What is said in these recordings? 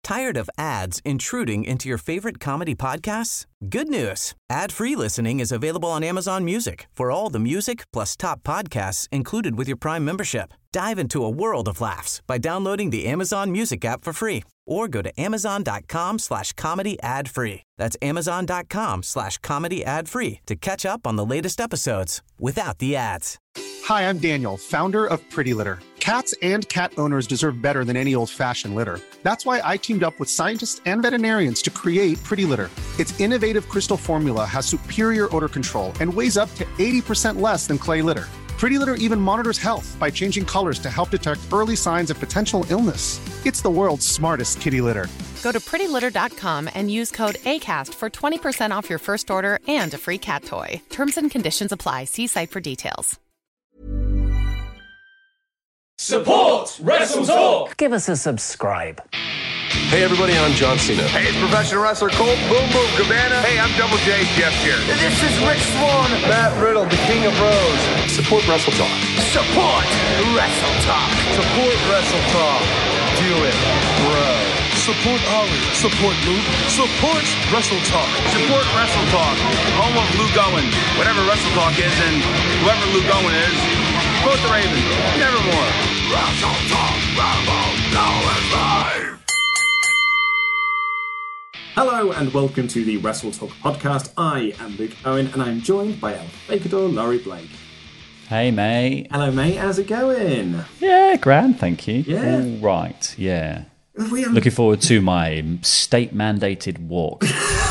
Tired of ads intruding into your favorite comedy podcasts? Good news. Ad-free listening is available on Amazon Music for all the music plus top podcasts included with your Prime membership. Dive into a world of laughs by downloading the Amazon Music app for free or go to amazon.com/comedy ad-free. That's amazon.com/comedy ad-free to catch up on the latest episodes without the ads. Hi, I'm Daniel, founder of Pretty Litter. Cats and cat owners deserve better than any old-fashioned litter. That's why I teamed up with scientists and veterinarians to create Pretty Litter. Its innovative crystal formula has superior odor control and weighs up to 80% less than clay litter. Pretty Litter even monitors health by changing colors to help detect early signs of potential illness. It's the world's smartest kitty litter. Go to prettylitter.com and use code ACAST for 20% off your first order and a free cat toy. Terms and conditions apply. See site for details. Support Wrestle Talk! Give us a subscribe. Hey everybody, I'm John Cena. Hey, it's professional wrestler Colt Boom Boom Cabana. Hey, I'm Double J Jeff here. This is Rich Swann. Matt Riddle, the King of Rose. Support Wrestle Talk. Support Wrestle Talk. Support Wrestle Talk. Do it, bro. Support Ollie. Support Luke. Support Wrestle Talk. Support Wrestle Talk. Home of Luke Owen. Whatever Wrestle Talk is and whoever Luke Owen is, quote the Raven. Nevermore. Wrestle Talk. Rambo. Now is live. Hello and welcome to the Wrestle Talk podcast. I am Luke Owen and I'm joined by El Fakador Laurie Blake. Hey mate. Hello mate, how's it going? Yeah, grand, thank you. Yeah. All right, yeah. Looking forward to my state-mandated walk.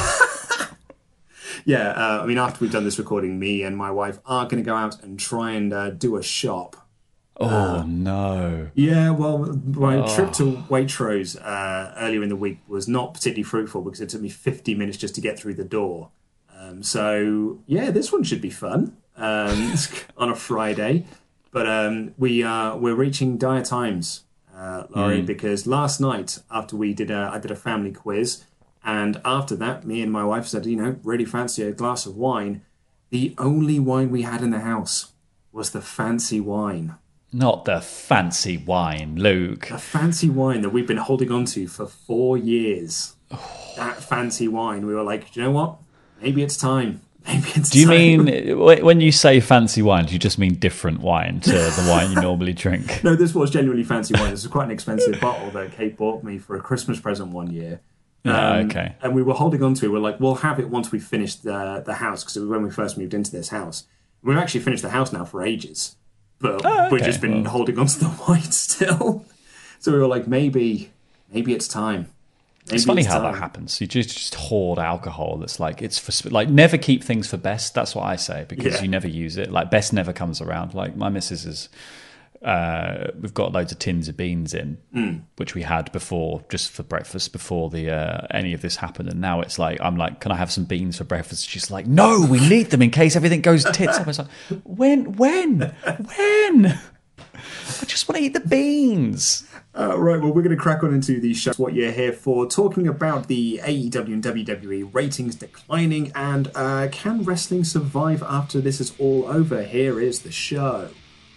Yeah, I mean, after we've done this recording, me and my wife are going to go out and try and do a shop. Oh, no. Yeah, well, my trip to Waitrose earlier in the week was not particularly fruitful because it took me 50 minutes just to get through the door. So, yeah, this one should be fun on a Friday. But we're reaching dire times, Laurie, because last night after I did a family quiz, and after that, me and my wife said, really fancy a glass of wine. The only wine we had in the house was the fancy wine. Not the fancy wine, Luke. The fancy wine that we've been holding on to for 4 years. That fancy wine. We were like, you know what? Maybe it's time. Maybe it's Do you time. mean, when you say fancy wine, do you just mean different wine to the wine you normally drink? No, this was genuinely fancy wine. This was quite an expensive bottle that Kate bought me for a Christmas present one year. Okay. And we were holding on to it. We're like, we'll have it once we finish the house, because it was when we first moved into this house. We've actually finished the house now for ages. But we've just been holding on to the wine still. So we were like, maybe it's time. It's funny how that happens. You just hoard alcohol. That's like, it's for, like, never keep things for best. That's what I say, because you never use it. Like, best never comes around. Like, my missus is, we've got loads of tins of beans in, which we had before, just for breakfast, before any of this happened. And now it's like, I'm like, can I have some beans for breakfast? She's like, no, we need them in case everything goes tits up. I was like, when? I just want to eat the beans. Right, well, we're going to crack on into the show, what you're here for, talking about the AEW and WWE ratings declining, and can wrestling survive after this is all over? Here is the show.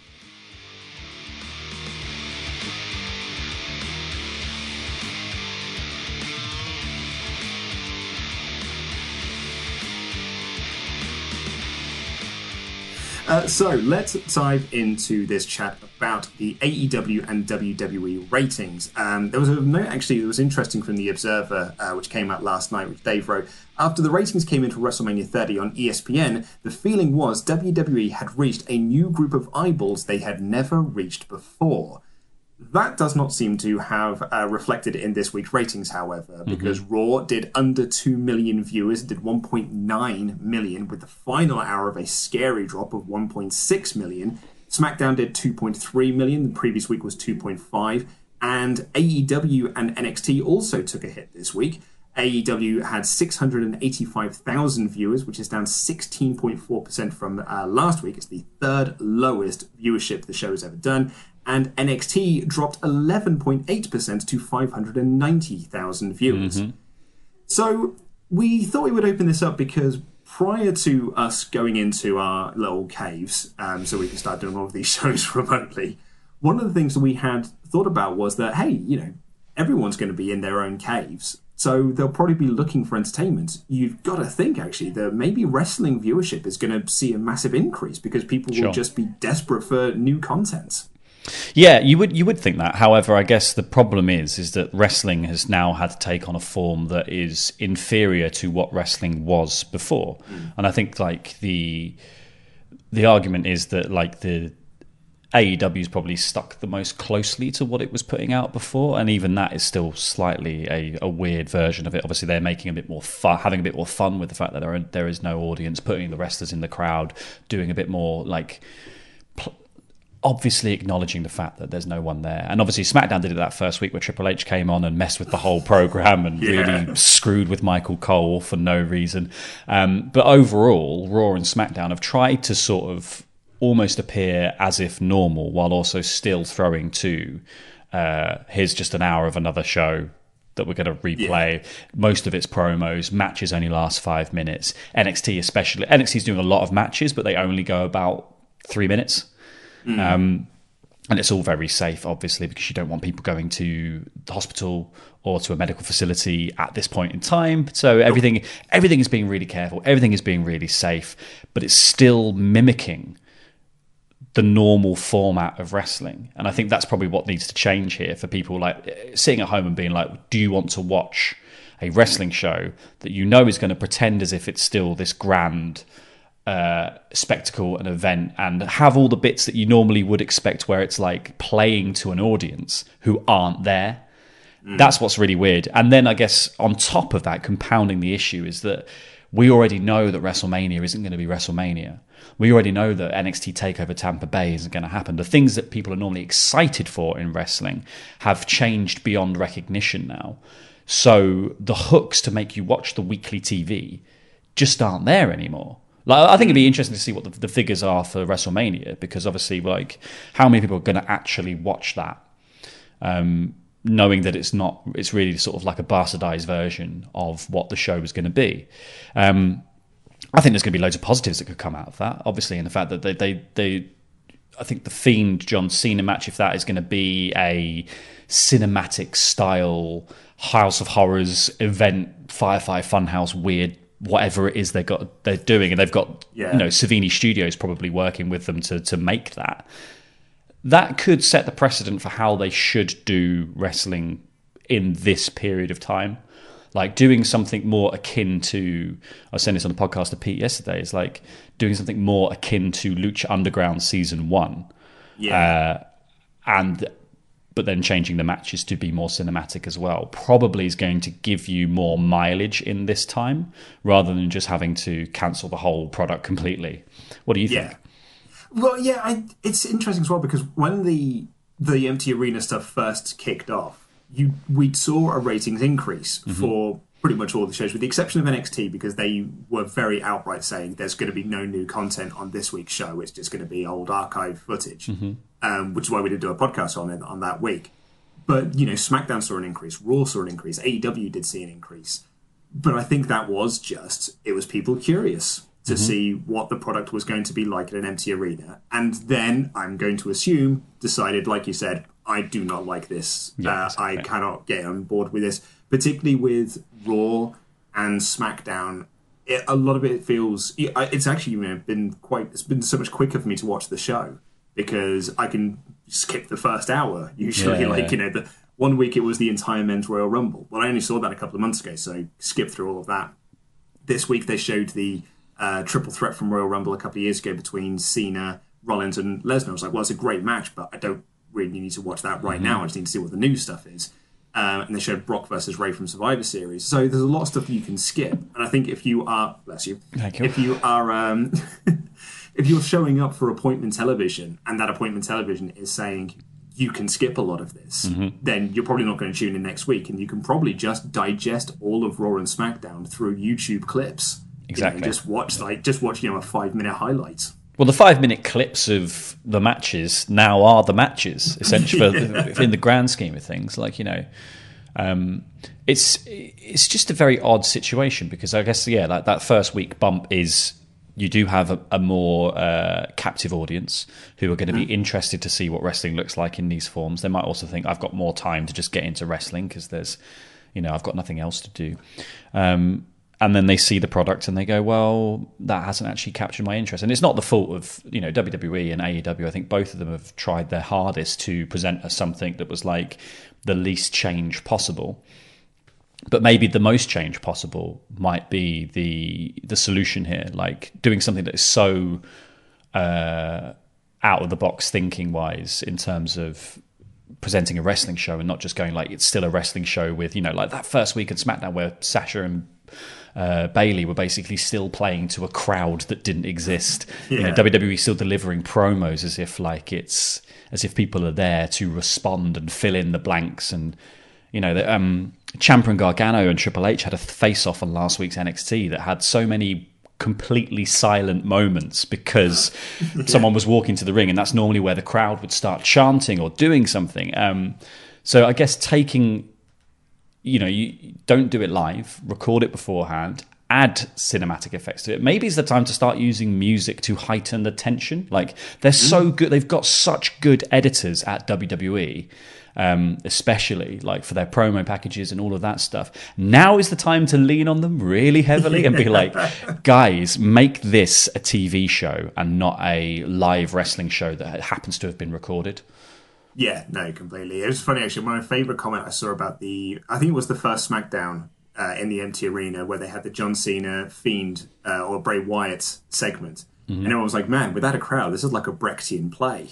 So let's dive into this chat about the AEW and WWE ratings. There was a note actually that was interesting from The Observer, which came out last night, which Dave wrote. After the ratings came into WrestleMania 30 on ESPN, the feeling was WWE had reached a new group of eyeballs they had never reached before. That does not seem to have reflected in this week's ratings, however, because Raw did under 2 million viewers, did 1.9 million, with the final hour of a scary drop of 1.6 million. SmackDown did 2.3 million, the previous week was 2.5, and AEW and NXT also took a hit this week. AEW had 685,000 viewers, which is down 16.4% from last week. It's the third lowest viewership the show has ever done. And NXT dropped 11.8% to 590,000 viewers. So we thought we would open this up because prior to us going into our little caves, so we can start doing all of these shows remotely, one of the things that we had thought about was that, hey, everyone's going to be in their own caves. So they'll probably be looking for entertainment. You've got to think, actually, that maybe wrestling viewership is going to see a massive increase because people will just be desperate for new content. Yeah, you would think that. However, I guess the problem is that wrestling has now had to take on a form that is inferior to what wrestling was before. And I think like the argument is that like the AEW's probably stuck the most closely to what it was putting out before, and even that is still slightly a weird version of it. Obviously, they're making a bit more fun, having a bit more fun with the fact that there is no audience, putting the wrestlers in the crowd, doing a bit more like obviously acknowledging the fact that there's no one there. And obviously SmackDown did it that first week where Triple H came on and messed with the whole program and really screwed with Michael Cole for no reason. But overall, Raw and SmackDown have tried to sort of almost appear as if normal while also still throwing to here's just an hour of another show that we're going to replay. Most of its promos, matches only last 5 minutes. NXT especially. NXT's doing a lot of matches, but they only go about 3 minutes. And it's all very safe, obviously, because you don't want people going to the hospital or to a medical facility at this point in time. So everything is being really careful. Everything is being really safe, but it's still mimicking the normal format of wrestling. And I think that's probably what needs to change here for people like sitting at home and being like, do you want to watch a wrestling show that you know is going to pretend as if it's still this grand spectacle and event and have all the bits that you normally would expect where it's like playing to an audience who aren't there? That's what's really weird. And then I guess on top of that, compounding the issue is that we already know that WrestleMania isn't going to be WrestleMania. We already know that NXT TakeOver Tampa Bay isn't going to happen. The things that people are normally excited for in wrestling have changed beyond recognition now. So the hooks to make you watch the weekly TV just aren't there anymore. Like, I think it'd be interesting to see what the figures are for WrestleMania, because obviously, like, how many people are going to actually watch that, knowing that it's really sort of like a bastardized version of what the show was going to be. I think there's going to be loads of positives that could come out of that, obviously, in the fact that I think the Fiend John Cena match, if that is going to be a cinematic style House of Horrors event, Firefly Funhouse weird, whatever it is they're doing, and they've got Savini Studios probably working with them to make that. That could set the precedent for how they should do wrestling in this period of time. Like doing something more akin to, I was saying this on the podcast to Pete yesterday, is like doing something more akin to Lucha Underground Season 1. But then changing the matches to be more cinematic as well, probably is going to give you more mileage in this time, rather than just having to cancel the whole product completely. What do you think? Well, it's interesting as well, because when the Empty Arena stuff first kicked off, we saw a ratings increase for pretty much all the shows, with the exception of NXT, because they were very outright saying there's going to be no new content on this week's show. It's just going to be old archive footage, which is why we did do a podcast on that week. But, SmackDown saw an increase, Raw saw an increase, AEW did see an increase. But I think that was it was people curious to see what the product was going to be like in an empty arena. And then, I'm going to assume, decided, like you said, I do not like this. I cannot get on board with this, particularly with Raw and SmackDown. A lot of it feels, it's actually it's been so much quicker for me to watch the show, because I can skip the first hour usually. The one week it was the entire Men's Royal Rumble. Well, I only saw that a couple of months ago, so skip through all of that. This week they showed the triple threat from Royal Rumble a couple of years ago between Cena, Rollins and Lesnar. I was like, well, it's a great match, but I don't really need to watch that right now. I just need to see what the new stuff is. And they showed Brock versus Ray from Survivor Series. So there's a lot of stuff you can skip. And I think if you are, bless you, if you are, if you're showing up for appointment television and that appointment television is saying you can skip a lot of this, then you're probably not going to tune in next week. And you can probably just digest all of Raw and SmackDown through YouTube clips. Exactly. Just watch a 5-minute highlight. Well, the 5-minute clips of the matches now are the matches, essentially, in the grand scheme of things. It's just a very odd situation, because I guess, like that first week bump is you do have a more captive audience who are going to be interested to see what wrestling looks like in these forms. They might also think, I've got more time to just get into wrestling because there's, I've got nothing else to do. And then they see the product and they go, well, that hasn't actually captured my interest. And it's not the fault of, WWE and AEW. I think both of them have tried their hardest to present us something that was like the least change possible. But maybe the most change possible might be the solution here, like doing something that is so out of the box thinking wise in terms of presenting a wrestling show and not just going like it's still a wrestling show with, like that first week in SmackDown where Sasha and Bayley were basically still playing to a crowd that didn't exist. Yeah. WWE still delivering promos as if people are there to respond and fill in the blanks. And Ciampa and Gargano and Triple H had a face-off on last week's NXT that had so many completely silent moments because someone was walking to the ring, and that's normally where the crowd would start chanting or doing something. So I guess taking, you don't do it live, record it beforehand, add cinematic effects to it. Maybe it's the time to start using music to heighten the tension. Like, they're so good. They've got such good editors at WWE, especially like for their promo packages and all of that stuff. Now is the time to lean on them really heavily and be like, guys, make this a TV show and not a live wrestling show that happens to have been recorded. Yeah, no, completely. It was funny, actually. My favourite comment I saw about I think it was the first SmackDown in the empty arena where they had the John Cena Fiend or Bray Wyatt segment. Mm-hmm. And everyone was like, man, without a crowd, this is like a Brechtian play.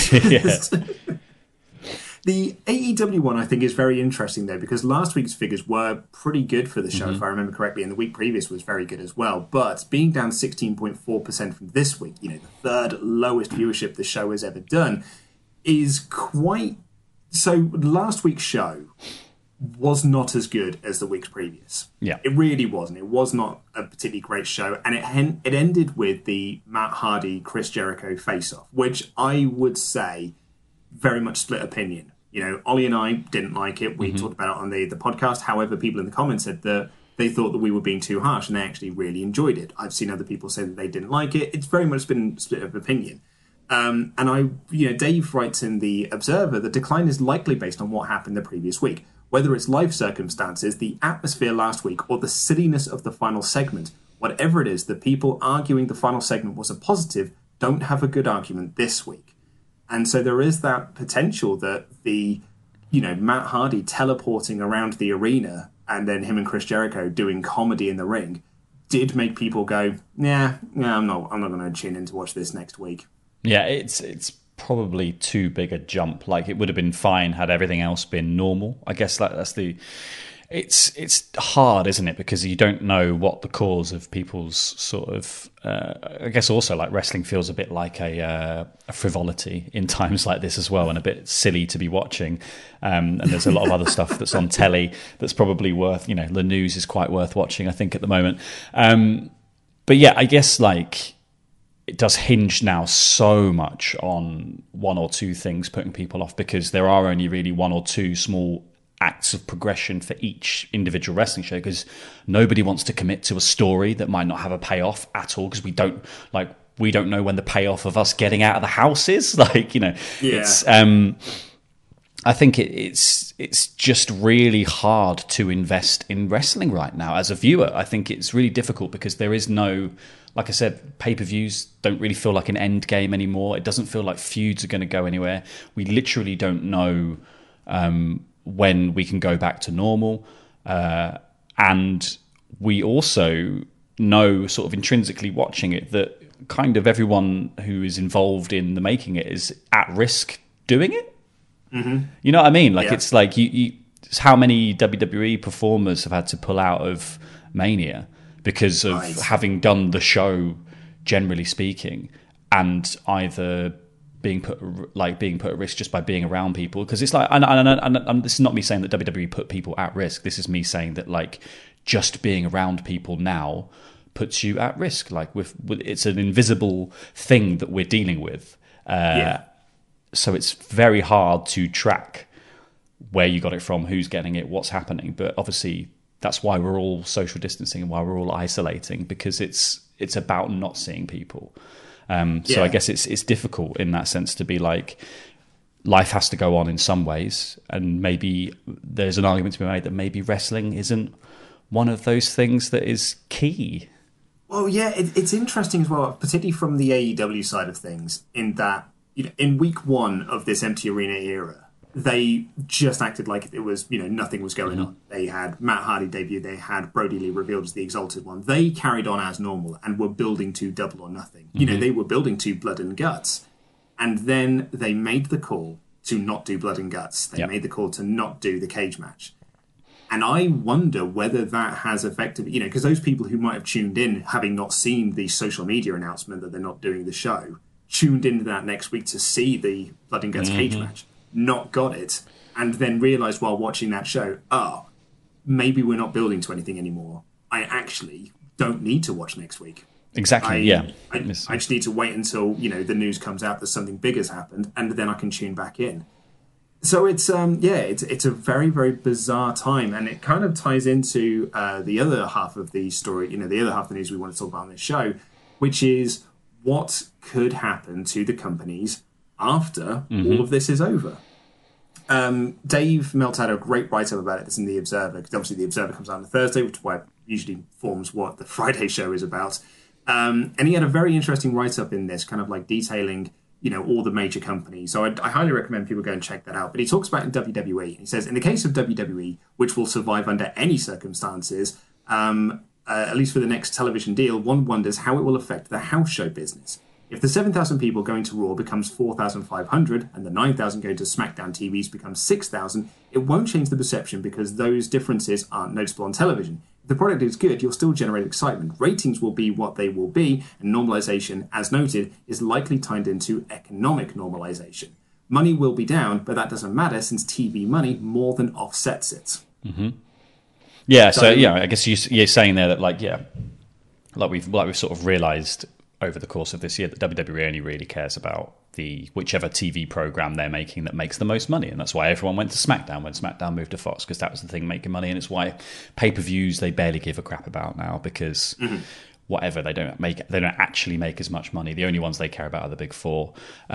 The AEW one, I think, is very interesting, though, because last week's figures were pretty good for the show, if I remember correctly, and the week previous was very good as well. But being down 16.4% from this week, the third lowest viewership the show has ever done, is quite... So last week's show was not as good as the weeks previous. Yeah. It really wasn't. It was not a particularly great show. And it ended with the Matt Hardy, Chris Jericho face-off, which I would say very much split opinion. Ollie and I didn't like it. We talked about it on the podcast. However, people in the comments said that they thought that we were being too harsh and they actually really enjoyed it. I've seen other people say that they didn't like it. It's very much been split of opinion. And Dave writes in the Observer, the decline is likely based on what happened the previous week. Whether it's life circumstances, the atmosphere last week, or the silliness of the final segment, whatever it is, the people arguing the final segment was a positive don't have a good argument this week. And so there is that potential that the, Matt Hardy teleporting around the arena and then him and Chris Jericho doing comedy in the ring did make people go, I'm not going to tune in to watch this next week. Yeah, it's probably too big a jump. Like, it would have been fine had everything else been normal. I guess that's the... It's hard, isn't it? Because you don't know what the cause of people's sort of... I guess also, like, wrestling feels a bit like a frivolity in times like this as well, and a bit silly to be watching. And there's a lot of other stuff that's on telly that's probably worth... the news is quite worth watching, I think, at the moment. But yeah, I guess, like... It does hinge now so much on one or two things putting people off, because there are only really one or two small acts of progression for each individual wrestling show, because nobody wants to commit to a story that might not have a payoff at all, because we don't know when the payoff of us getting out of the house is. It's I think it's just really hard to invest in wrestling right now as a viewer. I think it's really difficult because there is no, like I said, pay-per-views don't really feel like an end game anymore. It doesn't feel like feuds are going to go anywhere. We literally don't know when we can go back to normal. And we also know, sort of intrinsically watching it, that kind of everyone who is involved in the making it is at risk doing it. Mm-hmm. You know what I mean? Like, it's like it's how many WWE performers have had to pull out of Mania because of having done the show, generally speaking, and either being put at risk just by being around people. Because it's like, and this is not me saying that WWE put people at risk. This is me saying that, like, just being around people now puts you at risk. Like, it's an invisible thing that we're dealing with. So it's very hard to track where you got it from, who's getting it, what's happening. But obviously, that's why we're all social distancing and why we're all isolating, because it's it's about not seeing people. So I guess it's difficult in that sense to be like, life has to go on in some ways, and maybe there's an argument to be made that maybe wrestling isn't one of those things that is key. Well, yeah, it's interesting as well, particularly from the AEW side of things, in that, you know, in week one of this empty arena era, they just acted like it was, you know, nothing was going on. They had Matt Hardy debut, they had Brody Lee revealed as the Exalted One. They carried on as normal and were building to Double or Nothing. You know, they were building to Blood and Guts. And then they made the call to not do Blood and Guts. They made the call to not do the cage match. And I wonder whether that has affected, you know, because those people who might have tuned in, having not seen the social media announcement that they're not doing the show, tuned into that next week to see the Blood and Guts cage match, not got it, and then realised while watching that show, maybe we're not building to anything anymore. I actually don't need to watch next week. Exactly, I just need to wait until, you know, the news comes out that something big has happened, and then I can tune back in. So it's it's a very, very bizarre time, and it kind of ties into the other half of the story, you know, the other half of the news we want to talk about on this show, which is what could happen to the companies after all of this is over. Dave Meltzer had a great write-up about it that's in The Observer, because obviously The Observer comes out on a Thursday, which is why it usually forms what the Friday show is about. And he had a very interesting write-up in this, kind of like detailing, you know, all the major companies. So I highly recommend people go and check that out. But he talks about in WWE. He says, in the case of WWE, which will survive under any circumstances, at least for the next television deal, one wonders how it will affect the house show business. If the 7,000 people going to Raw becomes 4,500 and the 9,000 going to SmackDown TVs becomes 6,000, it won't change the perception because those differences aren't noticeable on television. If the product is good, you'll still generate excitement. Ratings will be what they will be, and normalization, as noted, is likely tied into economic normalization. Money will be down, but that doesn't matter since TV money more than offsets it. Yeah, so yeah, I guess you're saying there that like we've sort of realised over the course of this year that WWE only really cares about the whichever TV program they're making that makes the most money, and that's why everyone went to SmackDown when SmackDown moved to Fox, because that was the thing making money, and it's why pay-per-views they barely give a crap about now, because whatever, they don't actually make as much money. The only ones they care about are the big four.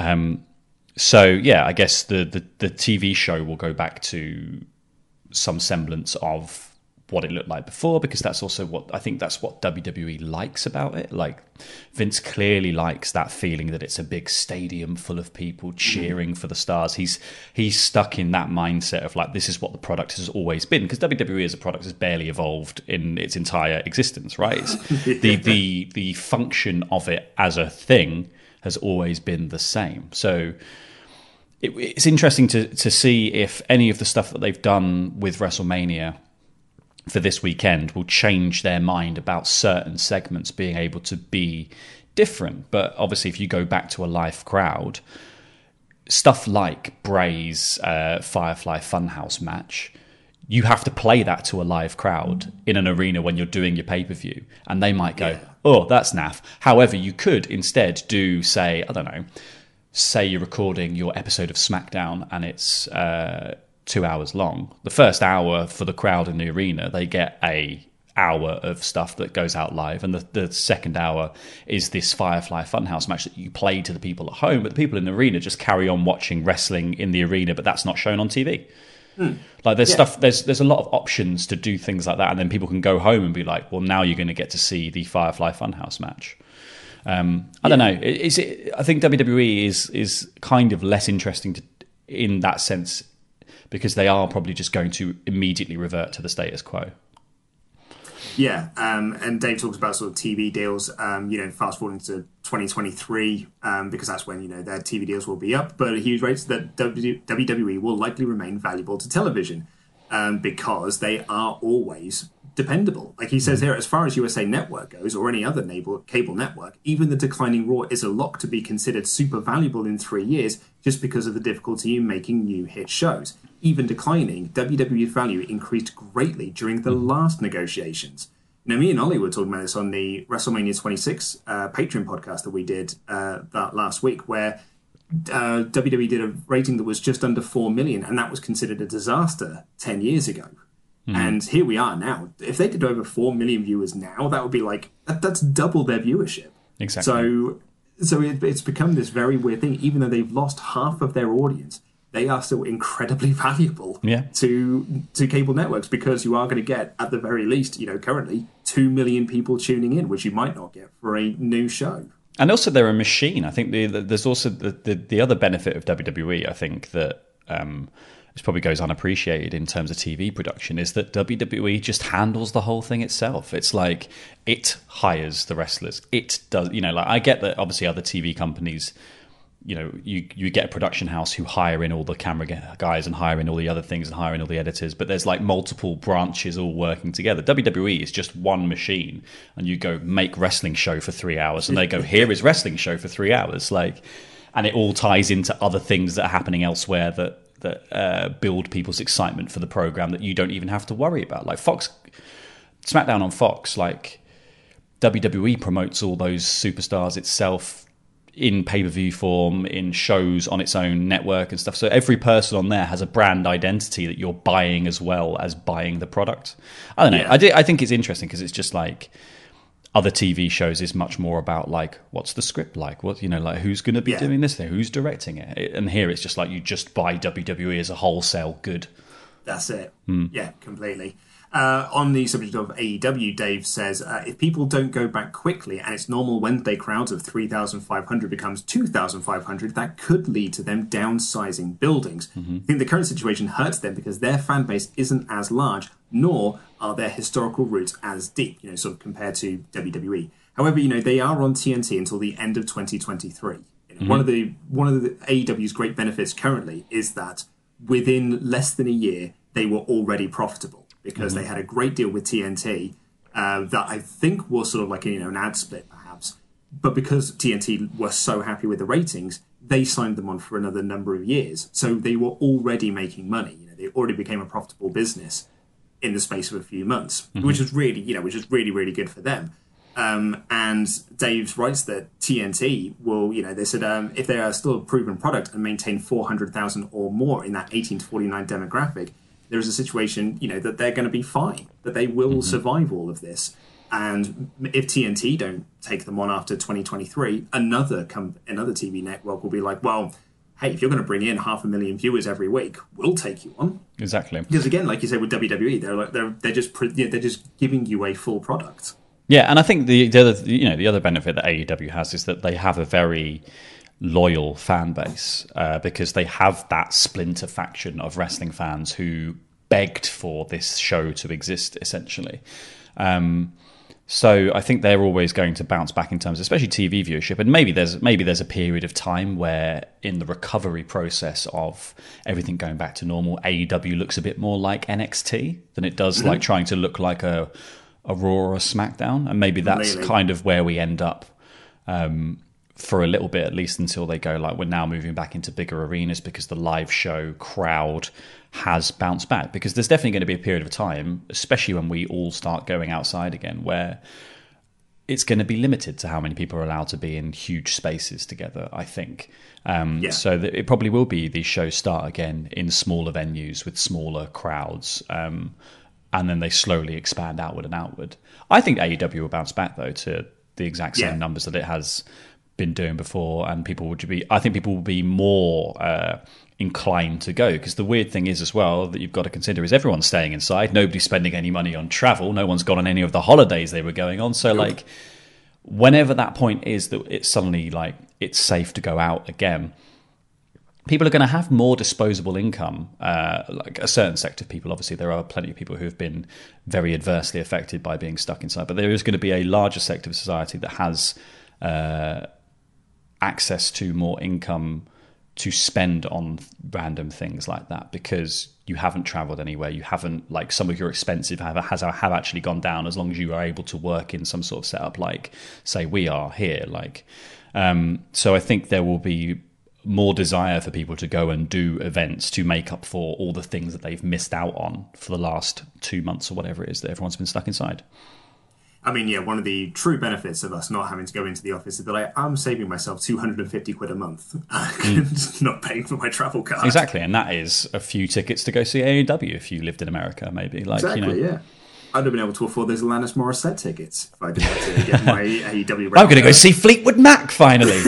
So yeah, I guess the TV show will go back to some semblance of what it looked like before, because that's also what WWE likes about it. Like, Vince clearly likes that feeling that it's a big stadium full of people cheering for the stars. He's stuck in that mindset of like, this is what the product has always been, because WWE as a product has barely evolved in its entire existence, right? The function of it as a thing has always been the same. So it's interesting to see if any of the stuff that they've done with WrestleMania for this weekend will change their mind about certain segments being able to be different. But obviously, if you go back to a live crowd, stuff like Bray's Firefly Funhouse match, you have to play that to a live crowd in an arena when you're doing your pay-per-view, and they might go, oh, that's naff. However, you could instead do, say, I don't know, say you're recording your episode of SmackDown and it's 2 hours long. The first hour for the crowd in the arena, they get an hour of stuff that goes out live, and the second hour is this Firefly Funhouse match that you play to the people at home, but the people in the arena just carry on watching wrestling in the arena, but that's not shown on TV. Like there's stuff, there's a lot of options to do things like that, and then people can go home and be like, well, now you're going to get to see the Firefly Funhouse match. I don't know. I think WWE is kind of less interesting in that sense, because they are probably just going to immediately revert to the status quo. Yeah, and Dave talks about sort of TV deals, fast forwarding to 2023, because that's when, their TV deals will be up. But he rates that WWE will likely remain valuable to television because they are always dependable. Like he says here, as far as USA Network goes, or any other cable network, even the declining Raw is a lock to be considered super valuable in 3 years just because of the difficulty in making new hit shows. Even declining, WWE's value increased greatly during the last negotiations. Now, me and Ollie were talking about this on the WrestleMania 26 Patreon podcast that we did that last week, where WWE did a rating that was just under 4 million, and that was considered a disaster 10 years ago. And here we are now. If they did over 4 million viewers now, that would be like, that's double their viewership. Exactly. So it's become this very weird thing. Even though they've lost half of their audience, they are still incredibly valuable to cable networks, because you are going to get, at the very least, currently 2 million people tuning in, which you might not get for a new show. And also, they're a machine. I think there's also the other benefit of WWE, I think, that which probably goes unappreciated in terms of TV production, is that WWE just handles the whole thing itself. It's like, it hires the wrestlers. It does, like, I get that obviously other TV companies, you get a production house who hire in all the camera guys and hire in all the other things and hire in all the editors, but there's like multiple branches all working together. WWE is just one machine, and you go make wrestling show for 3 hours, and they go, here is wrestling show for 3 hours. Like, and it all ties into other things that are happening elsewhere that build people's excitement for the program that you don't even have to worry about. Like Fox, SmackDown on Fox, like WWE promotes all those superstars itself in pay-per-view form, in shows on its own network and stuff. So every person on there has a brand identity that you're buying as well as buying the product. I don't know. I think it's interesting because it's just like, other TV shows is much more about like, what's the script like? What, like who's going to be doing this thing? Who's directing it? And here it's just like, you just buy WWE as a wholesale good. That's it. Yeah, completely. On the subject of AEW, Dave says, if people don't go back quickly and its normal Wednesday crowds of 3,500 becomes 2,500, that could lead to them downsizing buildings. I think the current situation hurts them because their fan base isn't as large, nor are their historical roots as deep, sort of compared to WWE. However, they are on TNT until the end of 2023. One of the AEW's great benefits currently is that within less than a year, they were already profitable, because they had a great deal with TNT that I think was sort of like an ad split perhaps. But because TNT were so happy with the ratings, they signed them on for another number of years. So they were already making money. They already became a profitable business in the space of a few months, which is really, really, really good for them. And Dave writes that TNT will, they said if they are still a proven product and maintain 400,000 or more in that 18 to 49 demographic, there is a situation, that they're going to be fine, that they will survive all of this. And if TNT don't take them on after 2023, another TV network will be like, well, hey, if you're going to bring in 500,000 viewers every week, we'll take you on. Exactly. Because again, like you said with WWE, they're just giving you a full product. Yeah, and I think the other benefit that AEW has is that they have a very loyal fan base, because they have that splinter faction of wrestling fans who begged for this show to exist, essentially. So I think they're always going to bounce back in terms of especially TV viewership, and maybe there's a period of time where in the recovery process of everything going back to normal, AEW looks a bit more like NXT than it does like trying to look like a Raw or a SmackDown, and maybe that's kind of where we end up for a little bit, at least until they go like, we're now moving back into bigger arenas because the live show crowd has bounced back. Because there's definitely going to be a period of time, especially when we all start going outside again, where it's going to be limited to how many people are allowed to be in huge spaces together, I think. So it probably will be these shows start again in smaller venues with smaller crowds, and then they slowly expand outward and outward. I think AEW will bounce back, though, to the exact same numbers that it has been doing before, and I think people will be more inclined to go, because the weird thing is as well that you've got to consider is everyone's staying inside, nobody's spending any money on travel, no one's gone on any of the holidays they were going on, so like whenever that point is that it's suddenly like it's safe to go out again, people are going to have more disposable income. Like a certain sector of people, obviously there are plenty of people who have been very adversely affected by being stuck inside, but there is going to be a larger sector of society that has access to more income to spend on random things like that, because you haven't traveled anywhere, you haven't, like, some of your expensive have actually gone down, as long as you are able to work in some sort of setup like say we are here, like so I think there will be more desire for people to go and do events to make up for all the things that they've missed out on for the last 2 months or whatever it is that everyone's been stuck inside. I mean, yeah, one of the true benefits of us not having to go into the office is that I'm saving myself 250 quid a month, not paying for my travel card. Exactly, and that is a few tickets to go see AEW if you lived in America, maybe. Exactly, yeah. I'd have been able to afford those Alanis Morissette tickets if I didn't have to get my AEW. I'm going to go see Fleetwood Mac finally.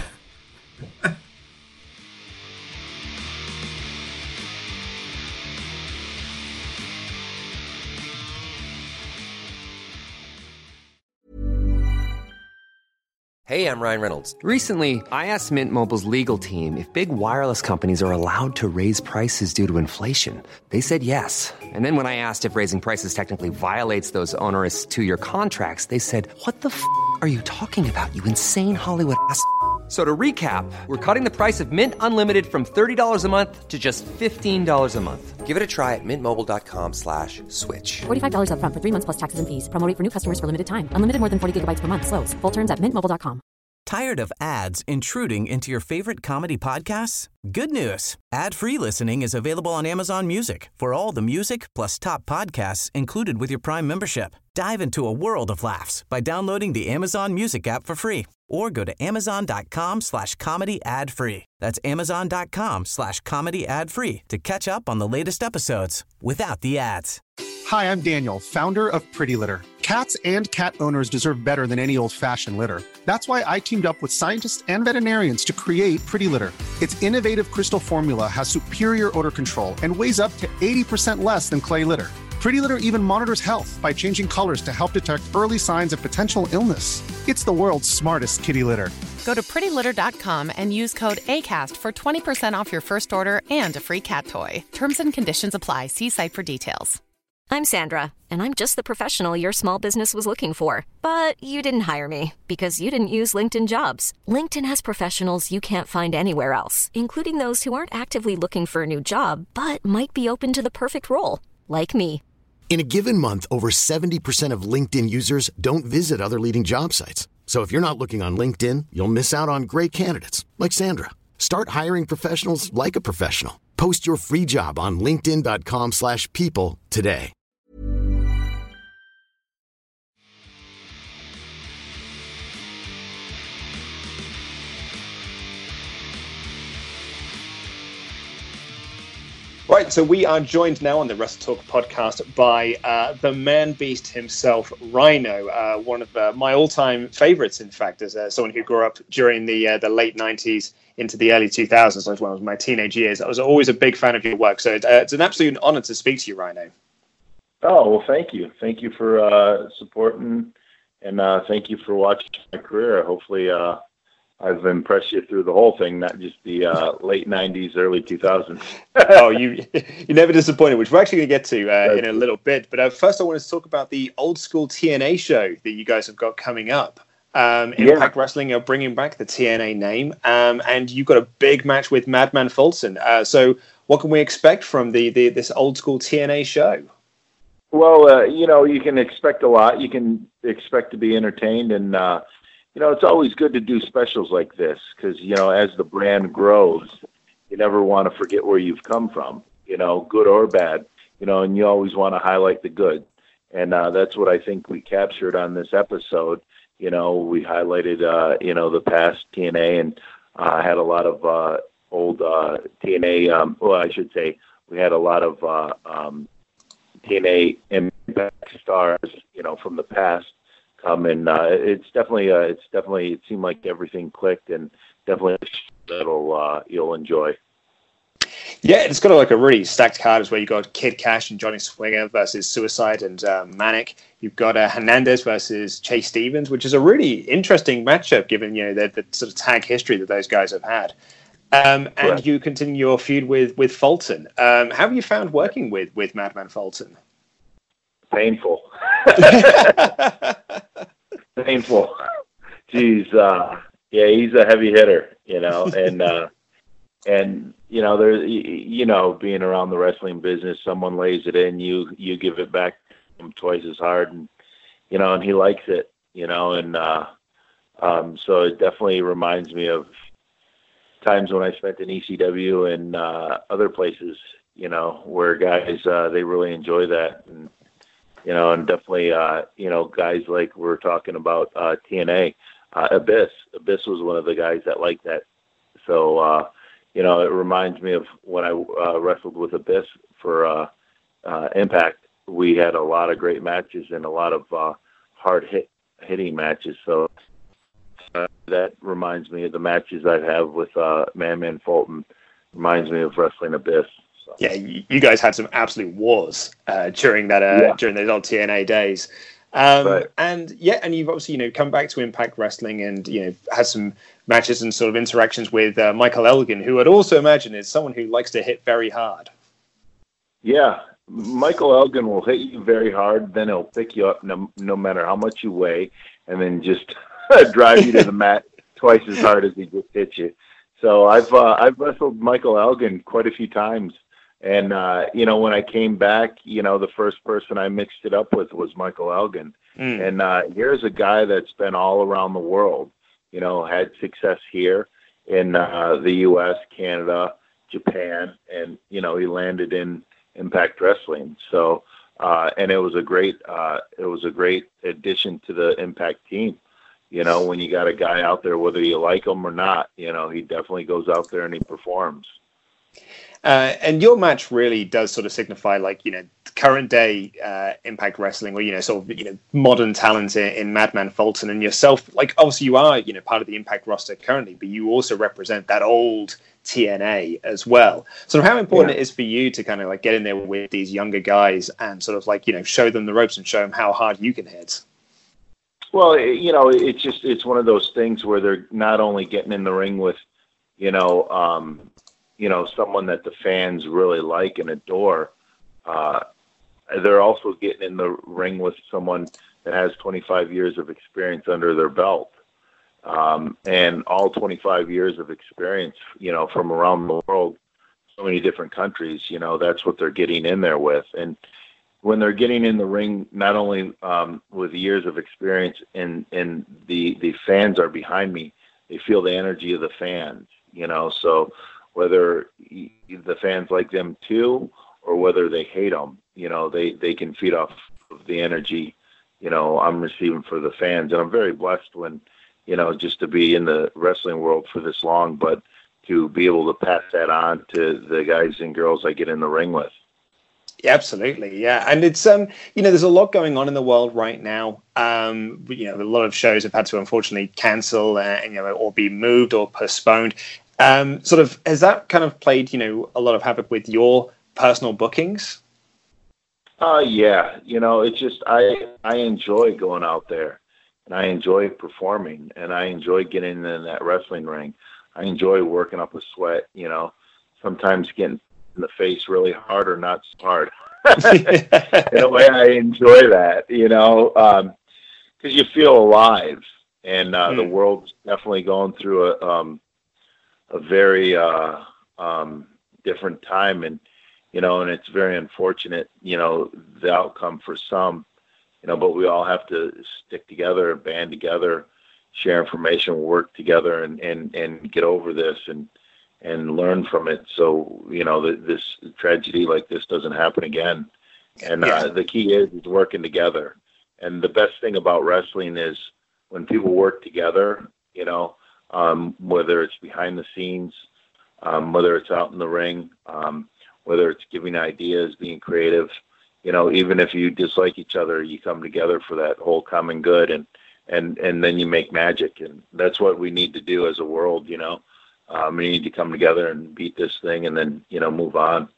Hey, I'm Ryan Reynolds. Recently, I asked Mint Mobile's legal team if big wireless companies are allowed to raise prices due to inflation. They said yes. And then when I asked if raising prices technically violates those onerous 2-year contracts, they said, "What the f*** are you talking about, you insane Hollywood ass?" So to recap, we're cutting the price of Mint Unlimited from $30 a month to just $15 a month. Give it a try at mintmobile.com/switch. $45 up front for 3 months plus taxes and fees. Promo rate for new customers for limited time. Unlimited more than 40 gigabytes per month. Slows full terms at mintmobile.com. Tired of ads intruding into your favorite comedy podcasts? Good news. Ad-free listening is available on Amazon Music for all the music plus top podcasts included with your Prime membership. Dive into a world of laughs by downloading the Amazon Music app for free or go to amazon.com/comedy ad-free. That's amazon.com/comedy ad-free to catch up on the latest episodes without the ads. Hi, I'm Daniel, founder of Pretty Litter. Cats and cat owners deserve better than any old-fashioned litter. That's why I teamed up with scientists and veterinarians to create Pretty Litter. Its innovative crystal formula has superior odor control and weighs up to 80% less than clay litter. Pretty Litter even monitors health by changing colors to help detect early signs of potential illness. It's the world's smartest kitty litter. Go to prettylitter.com and use code ACAST for 20% off your first order and a free cat toy. Terms and conditions apply. See site for details. I'm Sandra, and I'm just the professional your small business was looking for. But you didn't hire me because you didn't use LinkedIn Jobs. LinkedIn has professionals you can't find anywhere else, including those who aren't actively looking for a new job, but might be open to the perfect role, like me. In a given month, over 70% of LinkedIn users don't visit other leading job sites. So if you're not looking on LinkedIn, you'll miss out on great candidates like Sandra. Start hiring professionals like a professional. Post your free job on linkedin.com/people today. Right, so we are joined now on the Wrestle Talk podcast by the man beast himself, Rhino, one of my all-time favorites, in fact, as someone who grew up during the late 90s into the early 2000s, like one of my teenage years. I was always a big fan of your work, so it's an absolute honor to speak to you, Rhino. Oh, well, thank you. Thank you for supporting, and thank you for watching my career. Hopefully I've impressed you through the whole thing, not just the late 90s, early 2000s. Oh, you never disappointed, which we're actually going to get to in a little bit. But first I want to talk about the old school TNA show that you guys have got coming up. Impact Wrestling are bringing back the TNA name, and you've got a big match with Madman Fulton. So what can we expect from this old school TNA show? Well, you can expect a lot. You can expect to be entertained, and it's always good to do specials like this because, as the brand grows, you never want to forget where you've come from, good or bad, and you always want to highlight the good. And that's what I think we captured on this episode. We highlighted, the past TNA and had a lot of old TNA, I should say we had a lot of TNA Impact stars, from the past. It seemed like everything clicked, and definitely that'll you'll enjoy. Yeah, it's got a really stacked card as well. You've got Kid Cash and Johnny Swinger versus Suicide and Manic. You've got Hernandez versus Chase Stevens, which is a really interesting matchup given the sort of tag history that those guys have had. And you continue your feud with Fulton. How have you found working with Madman Fulton? Painful. Painful. Jeez, he's a heavy hitter, and there's being around the wrestling business, someone lays it in, you give it back twice as hard, and and he likes it, so it definitely reminds me of times when I spent in ECW and other places, where guys they really enjoy that, and and definitely, guys like we're talking about TNA, Abyss. Abyss was one of the guys that liked that. So, it reminds me of when I wrestled with Abyss for Impact. We had a lot of great matches and a lot of hitting matches. So that reminds me of the matches I have with Man Fulton. Reminds me of wrestling Abyss. So. Yeah, you guys had some absolute wars during those old TNA days. Right. And you've obviously, come back to Impact Wrestling and, had some matches and sort of interactions with Michael Elgin, who I'd also imagine is someone who likes to hit very hard. Yeah, Michael Elgin will hit you very hard, then he'll pick you up no matter how much you weigh, and then just drive you to the mat twice as hard as he just hit you. So I've wrestled Michael Elgin quite a few times. And, when I came back, the first person I mixed it up with was Michael Elgin. And here's a guy that's been all around the world, had success here in the U.S., Canada, Japan, and, he landed in Impact Wrestling. So, and it was a great addition to the Impact team. When you got a guy out there, whether you like him or not, he definitely goes out there and he performs. And your match really does sort of signify, current day Impact Wrestling, or sort of modern talent in Madman Fulton and yourself. Like, obviously, you are part of the Impact roster currently, but you also represent that old TNA as well. So, how important it is for you to kind of get in there with these younger guys and sort of show them the ropes and show them how hard you can hit. Well, it's one of those things where they're not only getting in the ring with, someone that the fans really like and adore. They're also getting in the ring with someone that has 25 years of experience under their belt. And all 25 years of experience, from around the world, so many different countries, that's what they're getting in there with. And when they're getting in the ring, not only with years of experience and the fans are behind me, they feel the energy of the fans, so whether the fans like them too, or whether they hate them, they can feed off of the energy, I'm receiving for the fans. And I'm very blessed when, just to be in the wrestling world for this long, but to be able to pass that on to the guys and girls I get in the ring with. Yeah, absolutely. Yeah. And it's, there's a lot going on in the world right now. A lot of shows have had to unfortunately cancel or be moved or postponed. Sort of, has that kind of played, a lot of havoc with your personal bookings? Yeah. It's just, I enjoy going out there and I enjoy performing and I enjoy getting in that wrestling ring. I enjoy working up a sweat, sometimes getting in the face really hard or not so hard. In a way, I enjoy that, because you feel alive and the world's definitely going through a very different time, and and it's very unfortunate, the outcome for some, but we all have to stick together and band together, share information, work together, and get over this and learn from it. So this tragedy like this doesn't happen again. And the key is working together. And the best thing about wrestling is when people work together, whether it's behind the scenes, whether it's out in the ring, whether it's giving ideas, being creative, even if you dislike each other, you come together for that whole common good, and then you make magic. And that's what we need to do as a world, we need to come together and beat this thing and then, move on.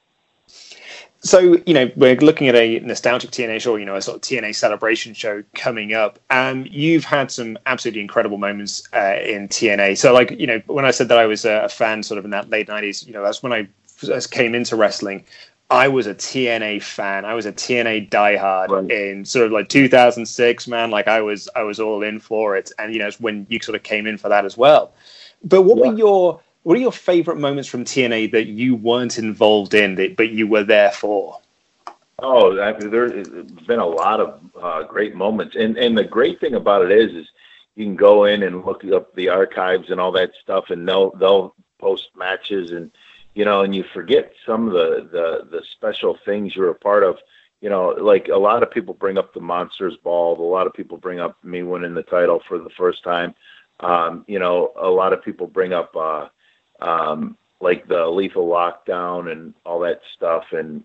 So, we're looking at a nostalgic TNA show, a sort of TNA celebration show coming up. You've had some absolutely incredible moments in TNA. So, when I said that I was a fan sort of in that late 90s, that's when I first came into wrestling. I was a TNA fan. I was a TNA diehard in sort of 2006, man. I was all in for it. And, it's when you sort of came in for that as well. But what are your favorite moments from TNA that you weren't involved in, but you were there for? Oh, there's been a lot of great moments. And the great thing about it is you can go in and look up the archives and all that stuff, and they'll post matches, and and you forget some of the special things you're a part of, like a lot of people bring up the Monsters Ball. A lot of people bring up me winning the title for the first time. A lot of people bring up like the Lethal Lockdown and all that stuff. And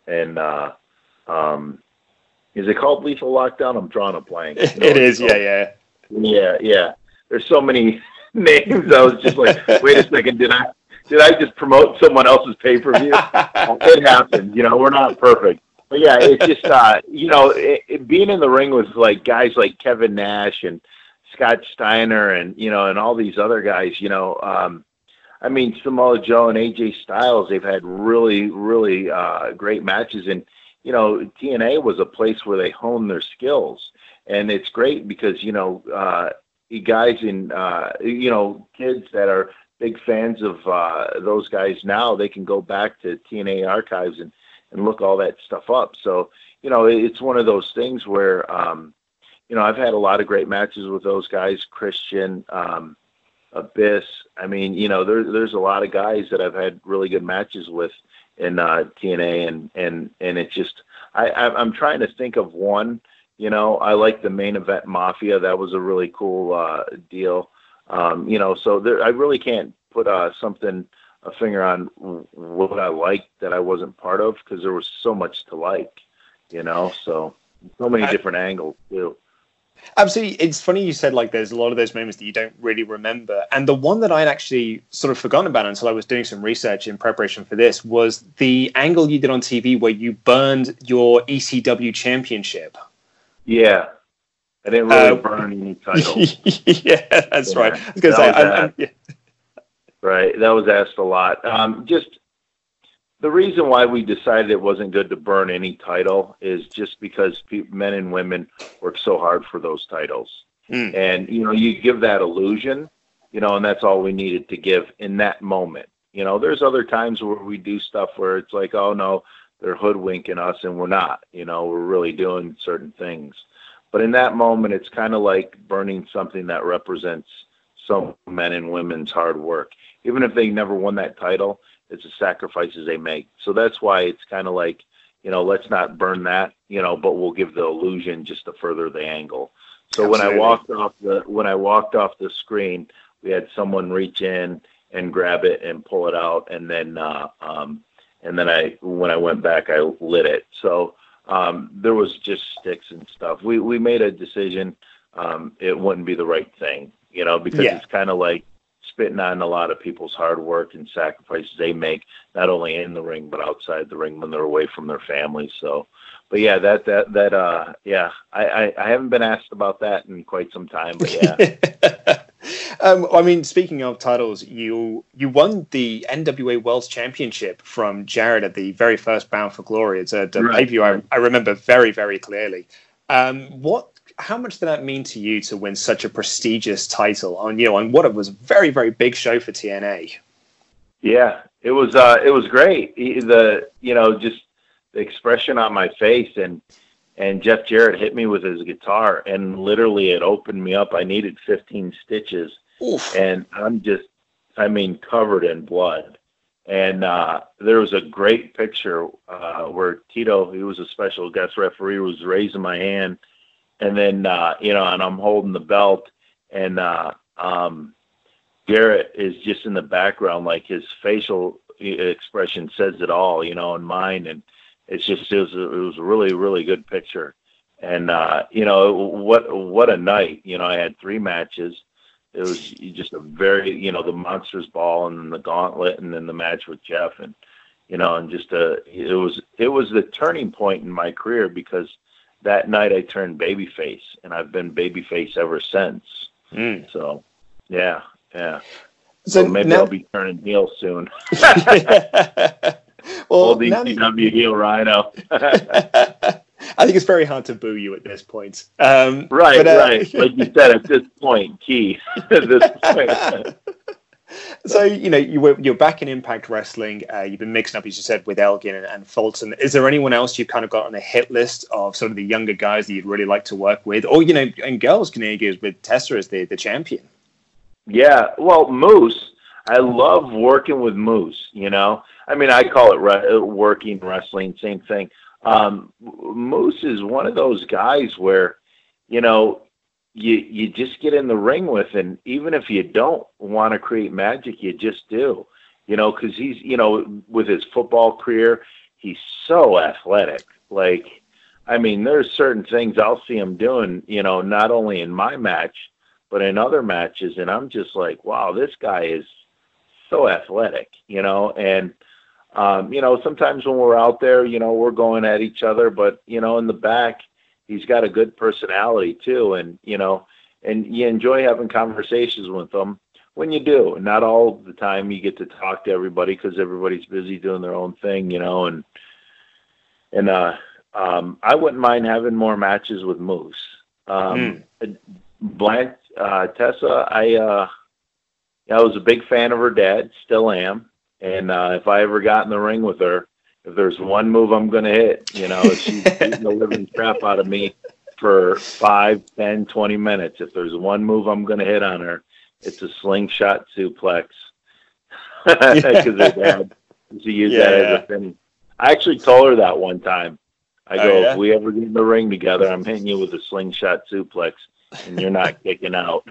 is it called Lethal Lockdown? I'm drawing a blank. It is, yeah. There's so many names. I was just like, wait a second, did I just promote someone else's pay-per-view? It happened. We're not perfect. But yeah, it's just, being in the ring with like guys like Kevin Nash and Scott Steiner and, and all these other guys, Samoa Joe and AJ Styles, they've had really, really great matches. And, TNA was a place where they honed their skills. And it's great because, guys and, kids that are big fans of those guys now, they can go back to TNA archives and look all that stuff up. So, it's one of those things where, I've had a lot of great matches with those guys, Christian, Abyss. There's a lot of guys that I've had really good matches with in TNA, and it's just, I'm trying to think of one. I like the Main Event Mafia. That was a really cool deal. So I really can't put a finger on what I liked that I wasn't part of, because there was so much to like, so many different angles too. Absolutely. It's funny you said like there's a lot of those moments that you don't really remember. And the one that I'd actually sort of forgotten about until I was doing some research in preparation for this was the angle you did on TV where you burned your ECW championship. Yeah. I didn't really burn any titles. Yeah, that's right. I was going to say, right. That was asked a lot. Just the reason why we decided it wasn't good to burn any title is just because men and women work so hard for those titles. And, you give that illusion, and that's all we needed to give in that moment. There's other times where we do stuff where it's like, oh no, they're hoodwinking us, and we're not, we're really doing certain things. But in that moment, it's kind of like burning something that represents some men and women's hard work. Even if they never won that title, it's the sacrifices they make. So that's why it's kind of like, let's not burn that, but we'll give the illusion just to further the angle. So Absolutely. when I walked off the screen, we had someone reach in and grab it and pull it out, and then when I went back, I lit it. So there was just sticks and stuff. We made a decision. It wouldn't be the right thing, because it's kind of like spitting on a lot of people's hard work and sacrifices they make, not only in the ring, but outside the ring when they're away from their families. So, but yeah, I haven't been asked about that in quite some time, but yeah. Speaking of titles, you won the NWA World Championship from Jarrett at the very first Bound for Glory. It's a debut I remember very, very clearly. How much did that mean to you to win such a prestigious title on what it was a very, very big show for TNA? Yeah, it was great. Just the expression on my face, and Jeff Jarrett hit me with his guitar, and literally it opened me up. I needed 15 stitches. Oof. And I'm covered in blood. And there was a great picture where Tito, he was a special guest referee, was raising my hand. And then, and I'm holding the belt, and Jarrett is just in the background, like his facial expression says it all, and mine. And it was a really, really good picture. And, what a night. I had 3 matches. It was just a very, the Monsters Ball, and then the Gauntlet, and then the match with Jeff. And, it was the turning point in my career, because that night I turned babyface, and I've been babyface ever since. So, yeah. So maybe I'll be turning heel soon. Old ECW heel Rhino. I think it's very hard to boo you at this point. Right. Like you said, at this point, key. At this point. So, you're back in Impact Wrestling. You've been mixing up, as you said, with Elgin and Fulton. Is there anyone else you've kind of got on a hit list of sort of the younger guys that you'd really like to work with? Or, and girls can engage with Tessa as the champion. Yeah, well, Moose, I love working with Moose, I call it working wrestling, same thing. Moose is one of those guys where, you know, you just get in the ring with, and even if you don't want to create magic, you just do, you know, because he's, you know, with his football career, he's so athletic. Like, I mean, there's certain things I'll see him doing, you know, not only in my match, but in other matches. And I'm just like, wow, this guy is so athletic, you know, and, you know, sometimes when we're out there, you know, we're going at each other, but, you know, in the back, he's got a good personality too. And, you know, and you enjoy having conversations with him when you do. Not all the time you get to talk to everybody because everybody's busy doing their own thing, you know, and I wouldn't mind having more matches with Moose. Blanche, Tessa, I was a big fan of her dad, still am. And if I ever got in the ring with her, if there's one move I'm going to hit, you know, she's beating the living crap out of me for 5, 10, 20 minutes. If there's one move I'm going to hit on her, it's a slingshot suplex. Because her dad used to use that as a thing. I actually told her that one time. I go, if we ever get in the ring together, I'm hitting you with a slingshot suplex, and you're not kicking out.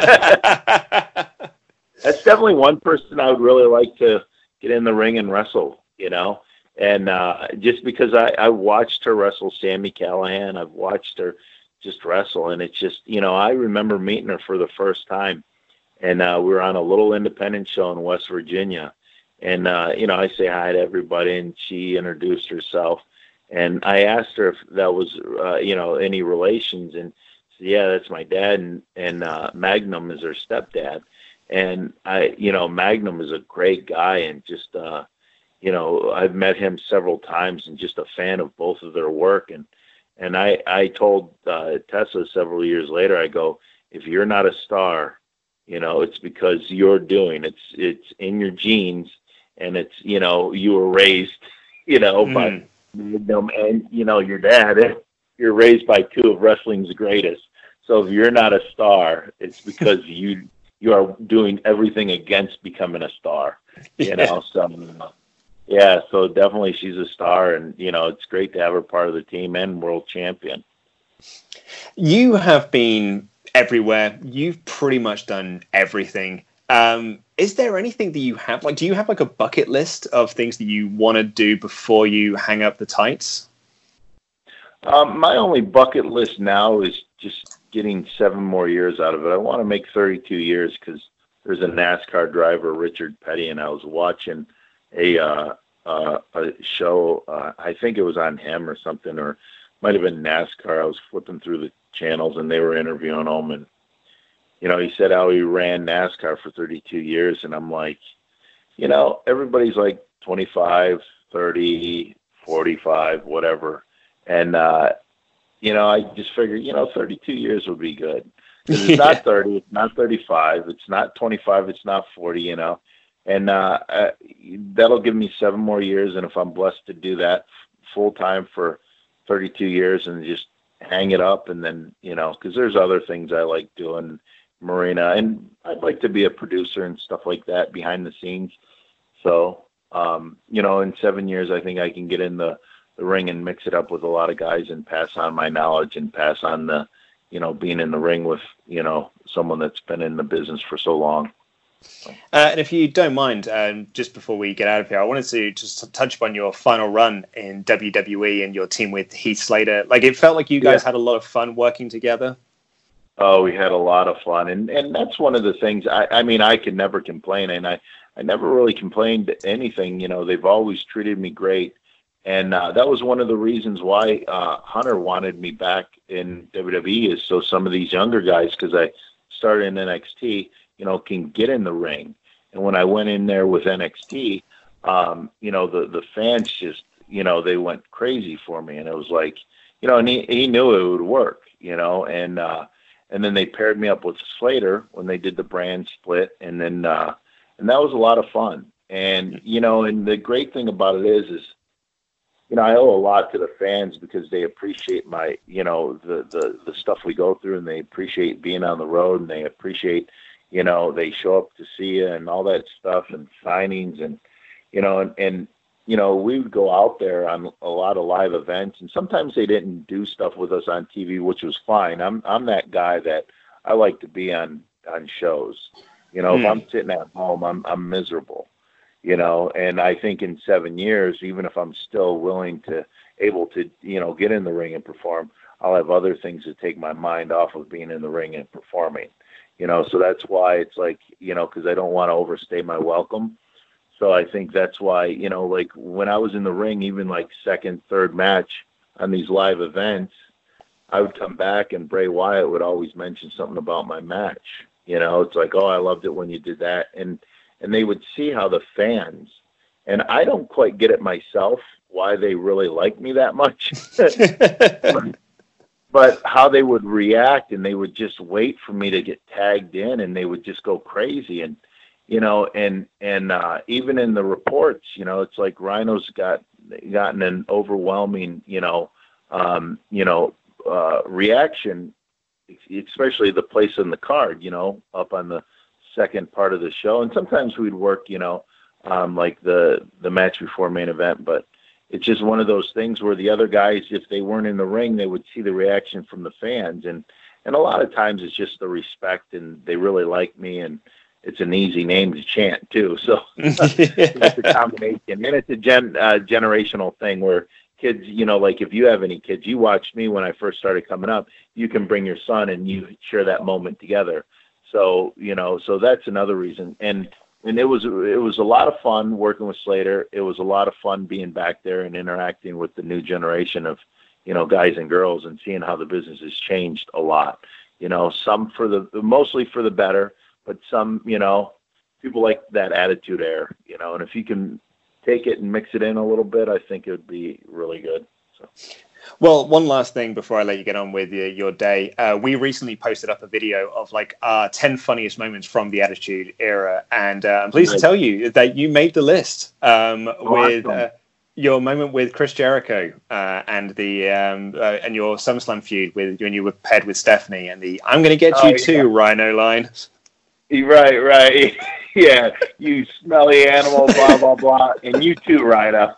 That's definitely one person I would really like to get in the ring and wrestle, you know. And just because I watched her wrestle Sami Callihan, I've watched her just wrestle, and it's just, you know, I remember meeting her for the first time, and we were on a little independent show in West Virginia, and, you know, I say hi to everybody, and she introduced herself, and I asked her if that was, you know, any relations, and she said, yeah, that's my dad, and Magnum is her stepdad, and you know, Magnum is a great guy, and just, you know, I've met him several times and just a fan of both of their work. And I told Tessa several years later, I go, if you're not a star, you know, it's because you're doing it's in your genes, and it's, you know, you were raised, you know, by Magnum and, you know, your dad, you're raised by two of wrestling's greatest. So if you're not a star, it's because you are doing everything against becoming a star, you know, so. Yeah, so definitely she's a star, and, you know, it's great to have her part of the team and world champion. You have been everywhere. You've pretty much done everything. Is there anything that you have, like, do you have like a bucket list of things that you want to do before you hang up the tights? My only bucket list now is just getting 7 more years out of it. I want to make 32 years because there's a NASCAR driver, Richard Petty, and I was watching a show, I think it was on him or something, or might have been NASCAR. I was flipping through the channels and they were interviewing him, and, you know, he said how he ran NASCAR for 32 years. And I'm like, you know, everybody's like 25, 30, 45, whatever. And, you know, I just figured, you know, 32 years would be good. Because it's not 30, it's not 35, it's not 25, it's not 40, you know. And that'll give me 7 more years. And if I'm blessed to do that full time for 32 years and just hang it up, and then, you know, because there's other things I like doing, Marina, and I'd like to be a producer and stuff like that behind the scenes. So, you know, in 7 years, I think I can get in the ring and mix it up with a lot of guys and pass on my knowledge and pass on the, you know, being in the ring with, you know, someone that's been in the business for so long. And if you don't mind, just before we get out of here, I wanted to just touch upon your final run in WWE and your team with Heath Slater. Like, it felt like you guys had a lot of fun working together. Oh, we had a lot of fun. And that's one of the things, I mean, I could never complain. And I never really complained anything. You know, they've always treated me great. And that was one of the reasons why Hunter wanted me back in WWE, is so some of these younger guys, because I started in NXT, you know, can get in the ring. And when I went in there with NXT, you know, the fans just, you know, they went crazy for me. And it was like, you know, and he knew it would work, you know, and then they paired me up with Slater when they did the brand split. And then, and that was a lot of fun. And, you know, and the great thing about it is, you know, I owe a lot to the fans because they appreciate my, you know, the stuff we go through, and they appreciate being on the road, and they appreciate, you know, they show up to see you and all that stuff and signings, and, you know, and we would go out there on a lot of live events, and sometimes they didn't do stuff with us on TV, which was fine. I'm that guy that I like to be on shows. If I'm sitting at home, I'm miserable. And I think in 7 years, even if I'm still able to get in the ring and perform, I'll have other things that take my mind off of being in the ring and performing. So that's why it's like, because I don't want to overstay my welcome. So I think that's why, like when I was in the ring, even like second, third match on these live events, I would come back and Bray Wyatt would always mention something about my match. It's like, oh, I loved it when you did that. And they would see how the fans, and I don't quite get it myself, why they really like me that much. But how they would react, and they would just wait for me to get tagged in, and they would just go crazy. And, and even in the reports, it's like Rhino's gotten an overwhelming, reaction, especially the place in the card, up on the second part of the show. And sometimes we'd work, like the match before main event, but it's just one of those things where the other guys, if they weren't in the ring, they would see the reaction from the fans. And a lot of times it's just the respect, and they really like me, and it's an easy name to chant too. So it's a combination, and it's a generational thing where kids, like if you have any kids, you watched me when I first started coming up, you can bring your son and you share that moment together. So, so that's another reason. And it was a lot of fun working with Slater. It was a lot of fun being back there and interacting with the new generation of, guys and girls, and seeing how the business has changed a lot. Some mostly for the better, but some, people like that attitude era, and if you can take it and mix it in a little bit, I think it would be really good. So. Well, one last thing before I let you get on with your day. We recently posted up a video of 10 funniest moments from the Attitude Era. And I'm pleased to tell you that you made the list with your moment with Chris Jericho and and your SummerSlam feud when you were paired with Stephanie, and the "I'm going to get you too" Rhino line. Right. Yeah, you smelly animal, blah, blah, blah. And you too, Rhino.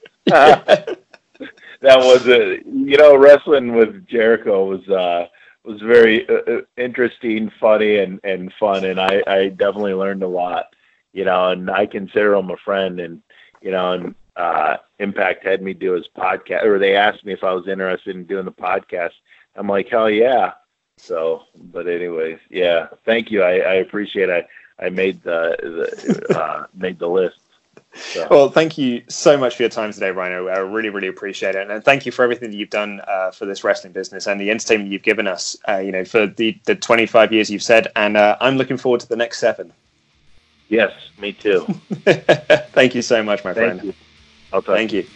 That was wrestling with Jericho was very interesting, funny, and fun, and I definitely learned a lot, and I consider him a friend, and Impact had me do his podcast, or they asked me if I was interested in doing the podcast. I'm like, hell yeah. So, but anyways, yeah, thank you. I appreciate it. I made made the list. So. Well, thank you so much for your time today, Rhino. I really, really appreciate it. And thank you for everything that you've done for this wrestling business and the entertainment you've given us, for the 25 years you've said. And I'm looking forward to the next 7. Yes, me too. Thank you so much, my friend. You. Thank you.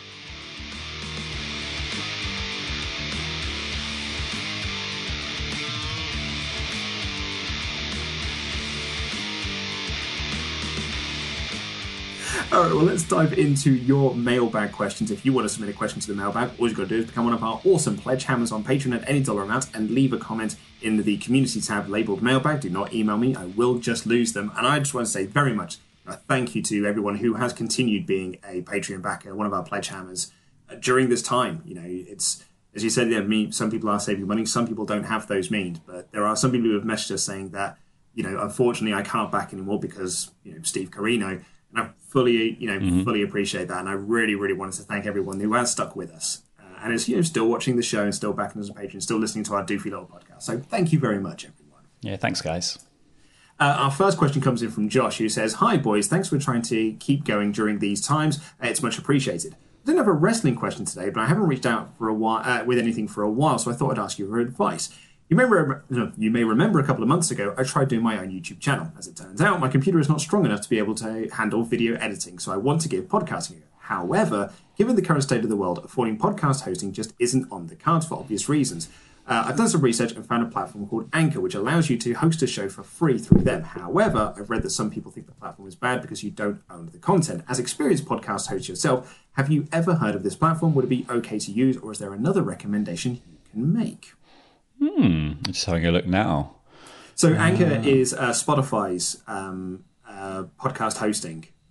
All right, well, let's dive into your mailbag questions. If you want to submit a question to the mailbag, all you've got to do is become one of our awesome pledge hammers on Patreon at any dollar amount and leave a comment in the community tab labeled mailbag. Do not email me. I will just lose them. And I just want to say very much thank you to everyone who has continued being a Patreon backer, one of our pledge hammers during this time. It's, as you said, some people are saving money. Some people don't have those means. But there are some people who have messaged us saying that, unfortunately, I can't back anymore because, Steve Corino. And I fully appreciate that. And I really, really wanted to thank everyone who has stuck with us and is, still watching the show and still backing us as a patron, still listening to our doofy little podcast. So thank you very much, everyone. Yeah, thanks, guys. Our first question comes in from Josh, who says, "Hi, boys. Thanks for trying to keep going during these times. It's much appreciated. I don't have a wrestling question today, but I haven't reached out for a while with anything for a while, so I thought I'd ask you for advice. You may remember a couple of months ago, I tried doing my own YouTube channel. As it turns out, my computer is not strong enough to be able to handle video editing, so I want to give podcasting a go. However, given the current state of the world, affording podcast hosting just isn't on the cards for obvious reasons. I've done some research and found a platform called Anchor, which allows you to host a show for free through them. However, I've read that some people think the platform is bad because you don't own the content. As experienced podcast host yourself, have you ever heard of this platform? Would it be okay to use, or is there another recommendation you can make?" Just having a look now. So Anchor is Spotify's podcast hosting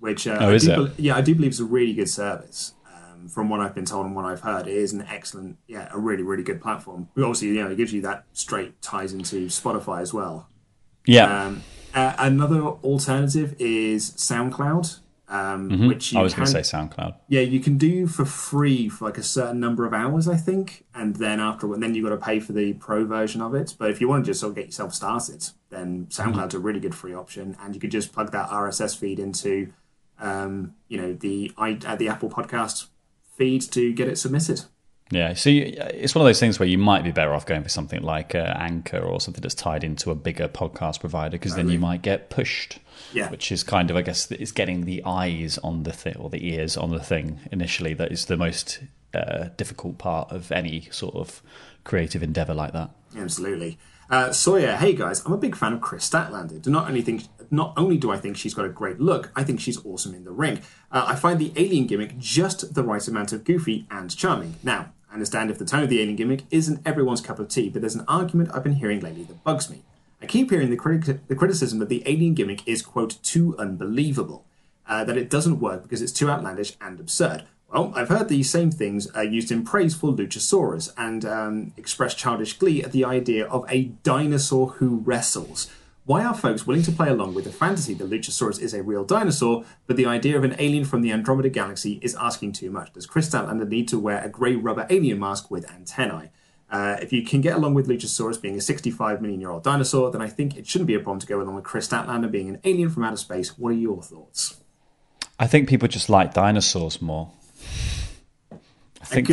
which I do believe is a really good service. From what I've been told and what I've heard, it is an excellent, a really, really good platform. But obviously, it gives you that straight ties into Spotify as well. Yeah. Another alternative is SoundCloud, which I was going to say SoundCloud. Yeah, you can do for free for like a certain number of hours, I think, and then then you've got to pay for the pro version of it. But if you want to just sort of get yourself started, then SoundCloud's a really good free option, and you could just plug that RSS feed into, the Apple Podcast feed to get it submitted. Yeah, so it's one of those things where you might be better off going for something like Anchor or something that's tied into a bigger podcast provider, because then you might get pushed. Yeah, which is kind of, I guess, it's getting the eyes on the thing or the ears on the thing initially that is the most difficult part of any sort of creative endeavor like that. Absolutely. Sawyer, hey guys, I'm a big fan of Chris Statlander. Not only do I think she's got a great look, I think she's awesome in the ring. I find the alien gimmick just the right amount of goofy and charming. Now, I understand if the tone of the alien gimmick isn't everyone's cup of tea, but there's an argument I've been hearing lately that bugs me. I keep hearing the criticism that the alien gimmick is, quote, too unbelievable, that it doesn't work because it's too outlandish and absurd. Well, I've heard these same things used in praise for Luchasaurus and expressed childish glee at the idea of a dinosaur who wrestles. Why are folks willing to play along with the fantasy that Luchasaurus is a real dinosaur, but the idea of an alien from the Andromeda Galaxy is asking too much? Does Chris Statlander need to wear a grey rubber alien mask with antennae? If you can get along with Luchasaurus being a 65 million-year-old dinosaur, then I think it shouldn't be a problem to go along with Chris Statlander being an alien from outer space. What are your thoughts? I think people just like dinosaurs more. I think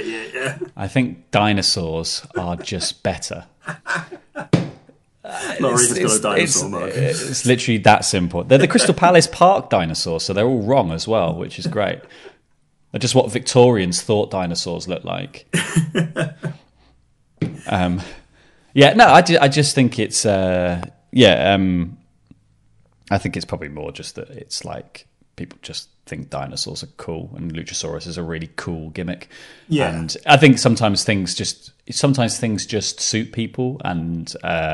dinosaurs are just better. It's literally that simple. They're the Crystal Palace Park dinosaurs, so they're all wrong as well, which is great. They're just what Victorians thought dinosaurs looked like. I just think it's I think it's probably more just that it's like people just think dinosaurs are cool, and Luchasaurus is a really cool gimmick. Yeah, and I think sometimes things just suit people, and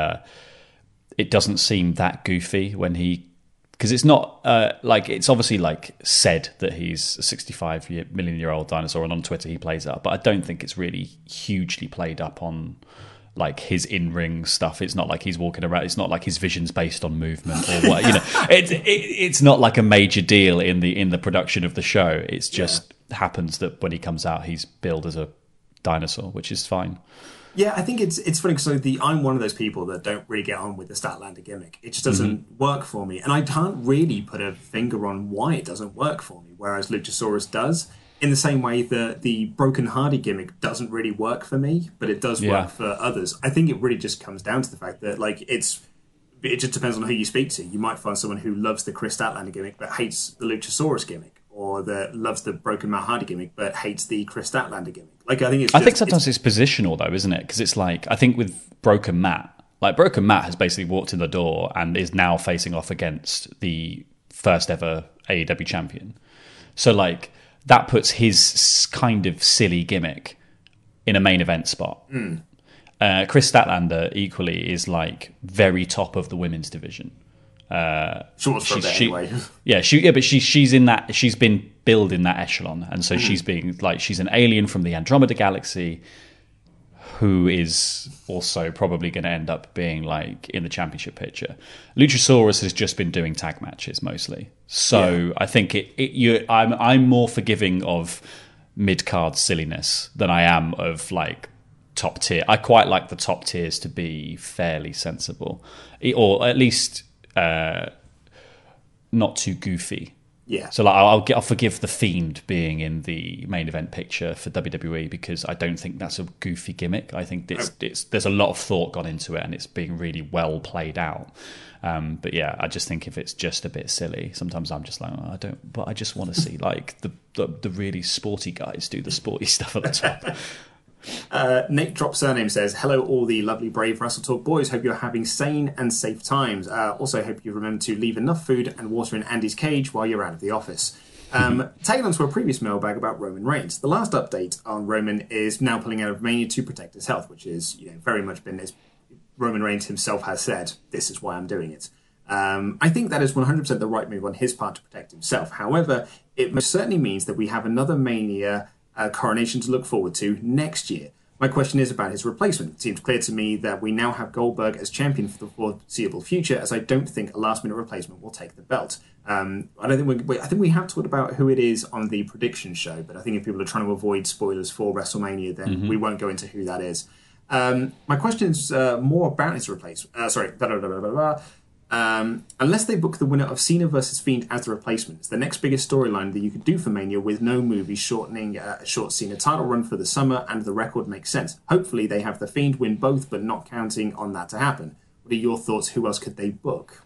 it doesn't seem that goofy when because it's not it's obviously said that he's a 65 million-year-old dinosaur, and on Twitter he plays that, but I don't think it's really hugely played up on his in-ring stuff. It's not like he's walking around. It's not like his vision's based on movement or what. It's not like a major deal in the production of the show. It's just happens that when he comes out, he's billed as a dinosaur, which is fine. Yeah, I think it's funny because I'm one of those people that don't really get on with the Statlander gimmick. It just doesn't work for me, and I can't really put a finger on why it doesn't work for me. Whereas Luchasaurus does. In the same way that the Broken Hardy gimmick doesn't really work for me, but it does work for others. I think it really just comes down to the fact that it just depends on who you speak to. You might find someone who loves the Chris Statlander gimmick but hates the Luchasaurus gimmick, or that loves the Broken Matt Hardy gimmick but hates the Chris Statlander gimmick. I think sometimes it's positional though, isn't it? Because it's I think with Broken Matt, Broken Matt has basically walked in the door and is now facing off against the first ever AEW champion. So that puts his kind of silly gimmick in a main event spot. Chris Statlander equally is very top of the women's division. Anyway. But she's in that. She's been billed in that echelon, and so she's being she's an alien from the Andromeda Galaxy, who is also probably going to end up being in the championship picture. Luchasaurus has just been doing tag matches mostly, so I think I'm more forgiving of mid-card silliness than I am of top tier. I quite like the top tiers to be fairly sensible, or at least not too goofy. Yeah. So I'll forgive The Fiend being in the main event picture for WWE because I don't think that's a goofy gimmick. I think there's a lot of thought gone into it and it's being really well played out. But yeah, I just think if it's just a bit silly, sometimes I'm just I just want to see the really sporty guys do the sporty stuff at the top. Nick Drop Surname says, hello all the lovely brave Wrestle Talk boys, hope you're having sane and safe times. Also hope you remember to leave enough food and water in Andy's cage while you're out of the office. Tagging on to a previous mailbag about Roman Reigns, the last update on Roman is now pulling out of Mania to protect his health, which is very much been, as Roman Reigns himself has said, this is why I'm doing it. I think that is 100% the right move on his part to protect himself. However, it most certainly means that we have another Mania coronation to look forward to next year. My question is about his replacement. It seems clear to me that we now have Goldberg as champion for the foreseeable future, as I don't think a last-minute replacement will take the belt. I think we have talked about who it is on the prediction show, but I think if people are trying to avoid spoilers for WrestleMania, then we won't go into who that is. My question is more about his replacement. Unless they book the winner of Cena versus Fiend as the replacement, it's the next biggest storyline that you could do for Mania with no movie shortening a short Cena title run for the summer, and the record makes sense. Hopefully they have the Fiend win both, but not counting on that to happen. What are your thoughts? Who else could they book?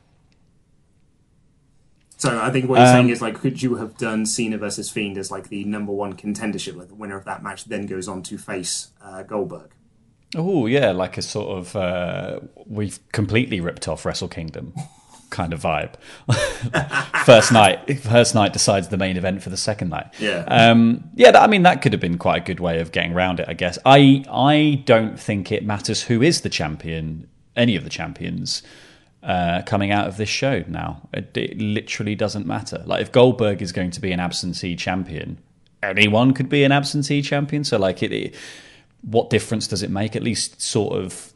So I think what you're saying is, like, could you have done Cena versus Fiend as like the number one contendership, like the winner of that match then goes on to face Goldberg? Oh, yeah, like a sort of, we've completely ripped off Wrestle Kingdom kind of vibe. First night decides the main event for the second night. Yeah. I mean, that could have been quite a good way of getting around it, I guess. I don't think it matters who is the champion, any of the champions, coming out of this show now. It literally doesn't matter. Like, if Goldberg is going to be an absentee champion, anyone could be an absentee champion. So, like, what difference does it make? At least sort of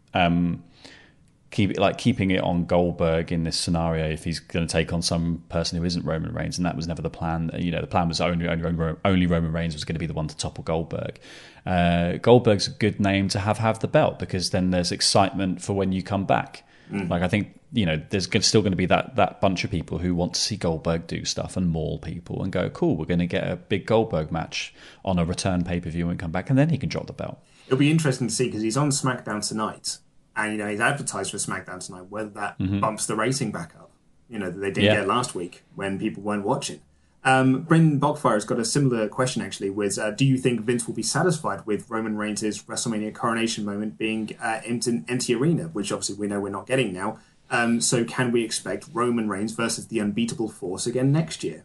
keeping it on Goldberg in this scenario if he's going to take on some person who isn't Roman Reigns, and that was never the plan. You know, the plan was only Roman Reigns was going to be the one to topple Goldberg. Goldberg's a good name to have the belt, because then there's excitement for when you come back. Like, I think, you know, there's still going to be that bunch of people who want to see Goldberg do stuff and maul people and go, cool, we're going to get a big Goldberg match on a return pay-per-view and come back, and then he can drop the belt. It'll be interesting to see, because he's on SmackDown tonight, and, you know, he's advertised for SmackDown tonight, whether that bumps the rating back up, you know, that they didn't get last week when people weren't watching. Brendan Bogfire has got a similar question, actually, with do you think Vince will be satisfied with Roman Reigns' WrestleMania coronation moment being empty arena, which obviously we know we're not getting now. So can we expect Roman Reigns versus the unbeatable force again next year?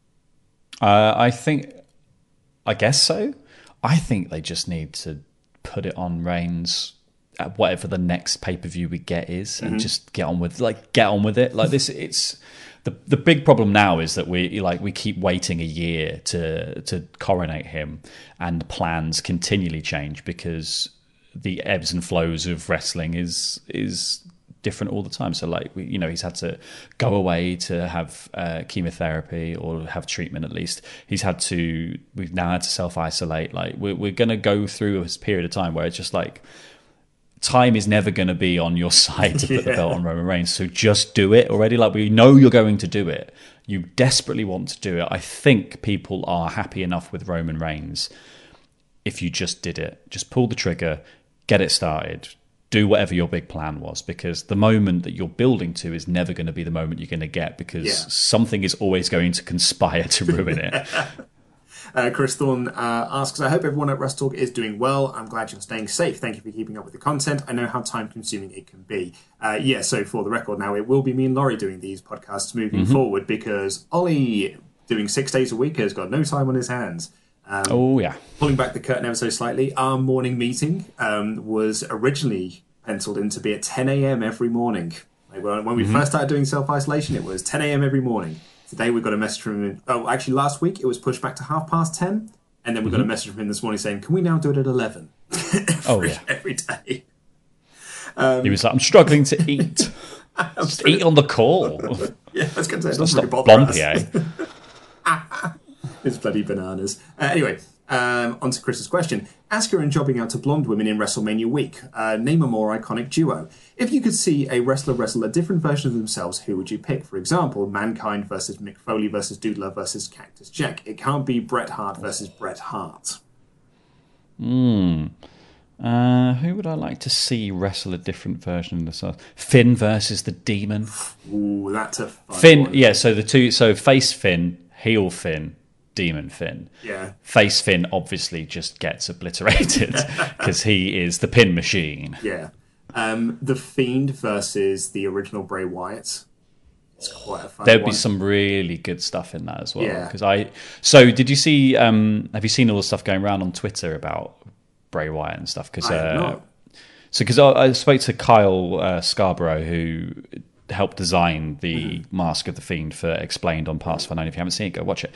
I guess so. I think they just need to put it on Reigns at whatever the next pay-per-view we get is, and just get on with it. Like this, it's the big problem now is that we keep waiting a year to coronate him, and plans continually change because the ebbs and flows of wrestling is different all the time. So, like, he's had to go away to have chemotherapy or have treatment. At least we've now had to self-isolate. Like, we're going to go through a period of time where it's just like, time is never going to be on your side to put the belt on Roman Reigns. So just do it already. Like, we know you're going to do it. You desperately want to do it. I think people are happy enough with Roman Reigns if you just did it. Just pull the trigger, get it started, do whatever your big plan was, because the moment that you're building to is never going to be the moment you're going to get, because something is always going to conspire to ruin it. Chris Thorne asks, I hope everyone at Wrestle Talk is doing well. I'm glad you're staying safe. Thank you for keeping up with the content. I know how time-consuming it can be. So for the record now, it will be me and Laurie doing these podcasts moving forward, because Ollie, doing 6 days a week, has got no time on his hands. Pulling back the curtain ever so slightly, our morning meeting was originally penciled in to be at 10 a.m. every morning. Like, when we first started doing self-isolation, it was 10 a.m. every morning. Today we got a message from him. Oh, actually, last week it was pushed back to 10:30, and then we got a message from him this morning saying, "Can we now do it at 11?" every day. He was like, "I'm struggling to eat. Just eat on the call." Yeah, I was going to say, it's not stop really Blompier. It's bloody bananas. Anyway, on to Chris's question. Asuka and jobbing out to blonde women in WrestleMania week. Name a more iconic duo. If you could see a wrestler wrestle a different version of themselves, who would you pick? For example, Mankind versus Mick Foley versus Doodler versus Cactus Jack. It can't be Bret Hart versus Bret Hart. Who would I like to see wrestle a different version of themselves? Finn versus the Demon. Ooh, that's a fun Finn, one. yeah, so the two, so face Finn, heel Finn, Demon Finn. Yeah. Face Finn obviously just gets obliterated because he is the pin machine. Yeah. The Fiend versus the original Bray Wyatt. It's quite a fun There'd one. be some really good stuff in that as well. Yeah. So did you see, have you seen all the stuff going around on Twitter about Bray Wyatt and stuff? I have not. Because I spoke to Kyle Scarborough, who helped design the Mask of the Fiend for Explained on Parts Unknown. If you haven't seen it, go watch it.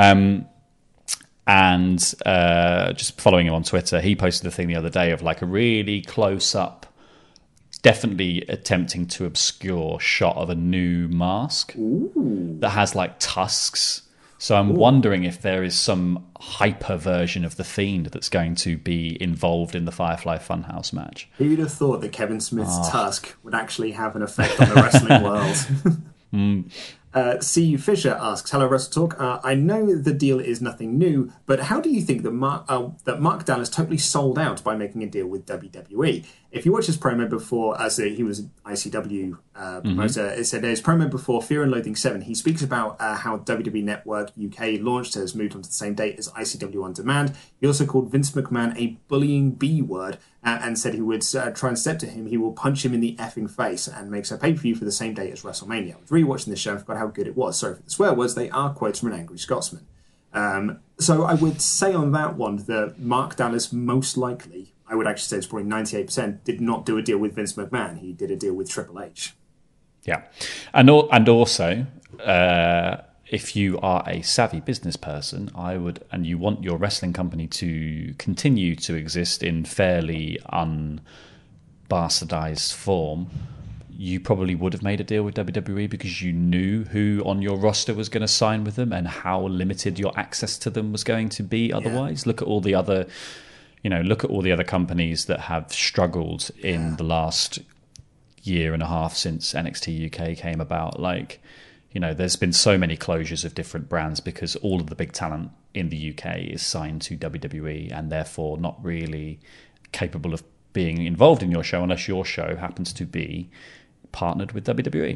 And just following him on Twitter, he posted a thing the other day of like a really close-up, definitely attempting to obscure shot of a new mask that has like tusks. So I'm wondering if there is some hyper version of the Fiend that's going to be involved in the Firefly Funhouse match. Who'd have thought that Kevin Smith's tusk would actually have an effect on the wrestling world? C. Fisher asks, hello, Wrestle Talk. I know the deal is nothing new, but how do you think that Mark Dallas totally sold out by making a deal with WWE? If you watch his promo before, he was an ICW promoter, it said his promo before Fear and Loathing 7, he speaks about how WWE Network UK launched, has moved on to the same date as ICW On Demand. He also called Vince McMahon a bullying B-word and said he would try and step to him, he will punch him in the effing face, and makes a pay-per-view for the same day as WrestleMania. I was rewatching this show and forgot how good it was. Sorry for the swear words, they are quotes from an angry Scotsman. So I would say on that one that Mark Dallas most likely, I would actually say it's probably 98%, did not do a deal with Vince McMahon. He did a deal with Triple H. Yeah. And also, if you are a savvy business person, and you want your wrestling company to continue to exist in fairly unbastardized form, you probably would have made a deal with WWE because you knew who on your roster was going to sign with them and how limited your access to them was going to be otherwise. Look at all the other companies that have struggled in the last year and a half since NXT UK came about. Like, there's been so many closures of different brands because all of the big talent in the UK is signed to WWE and therefore not really capable of being involved in your show unless your show happens to be partnered with WWE.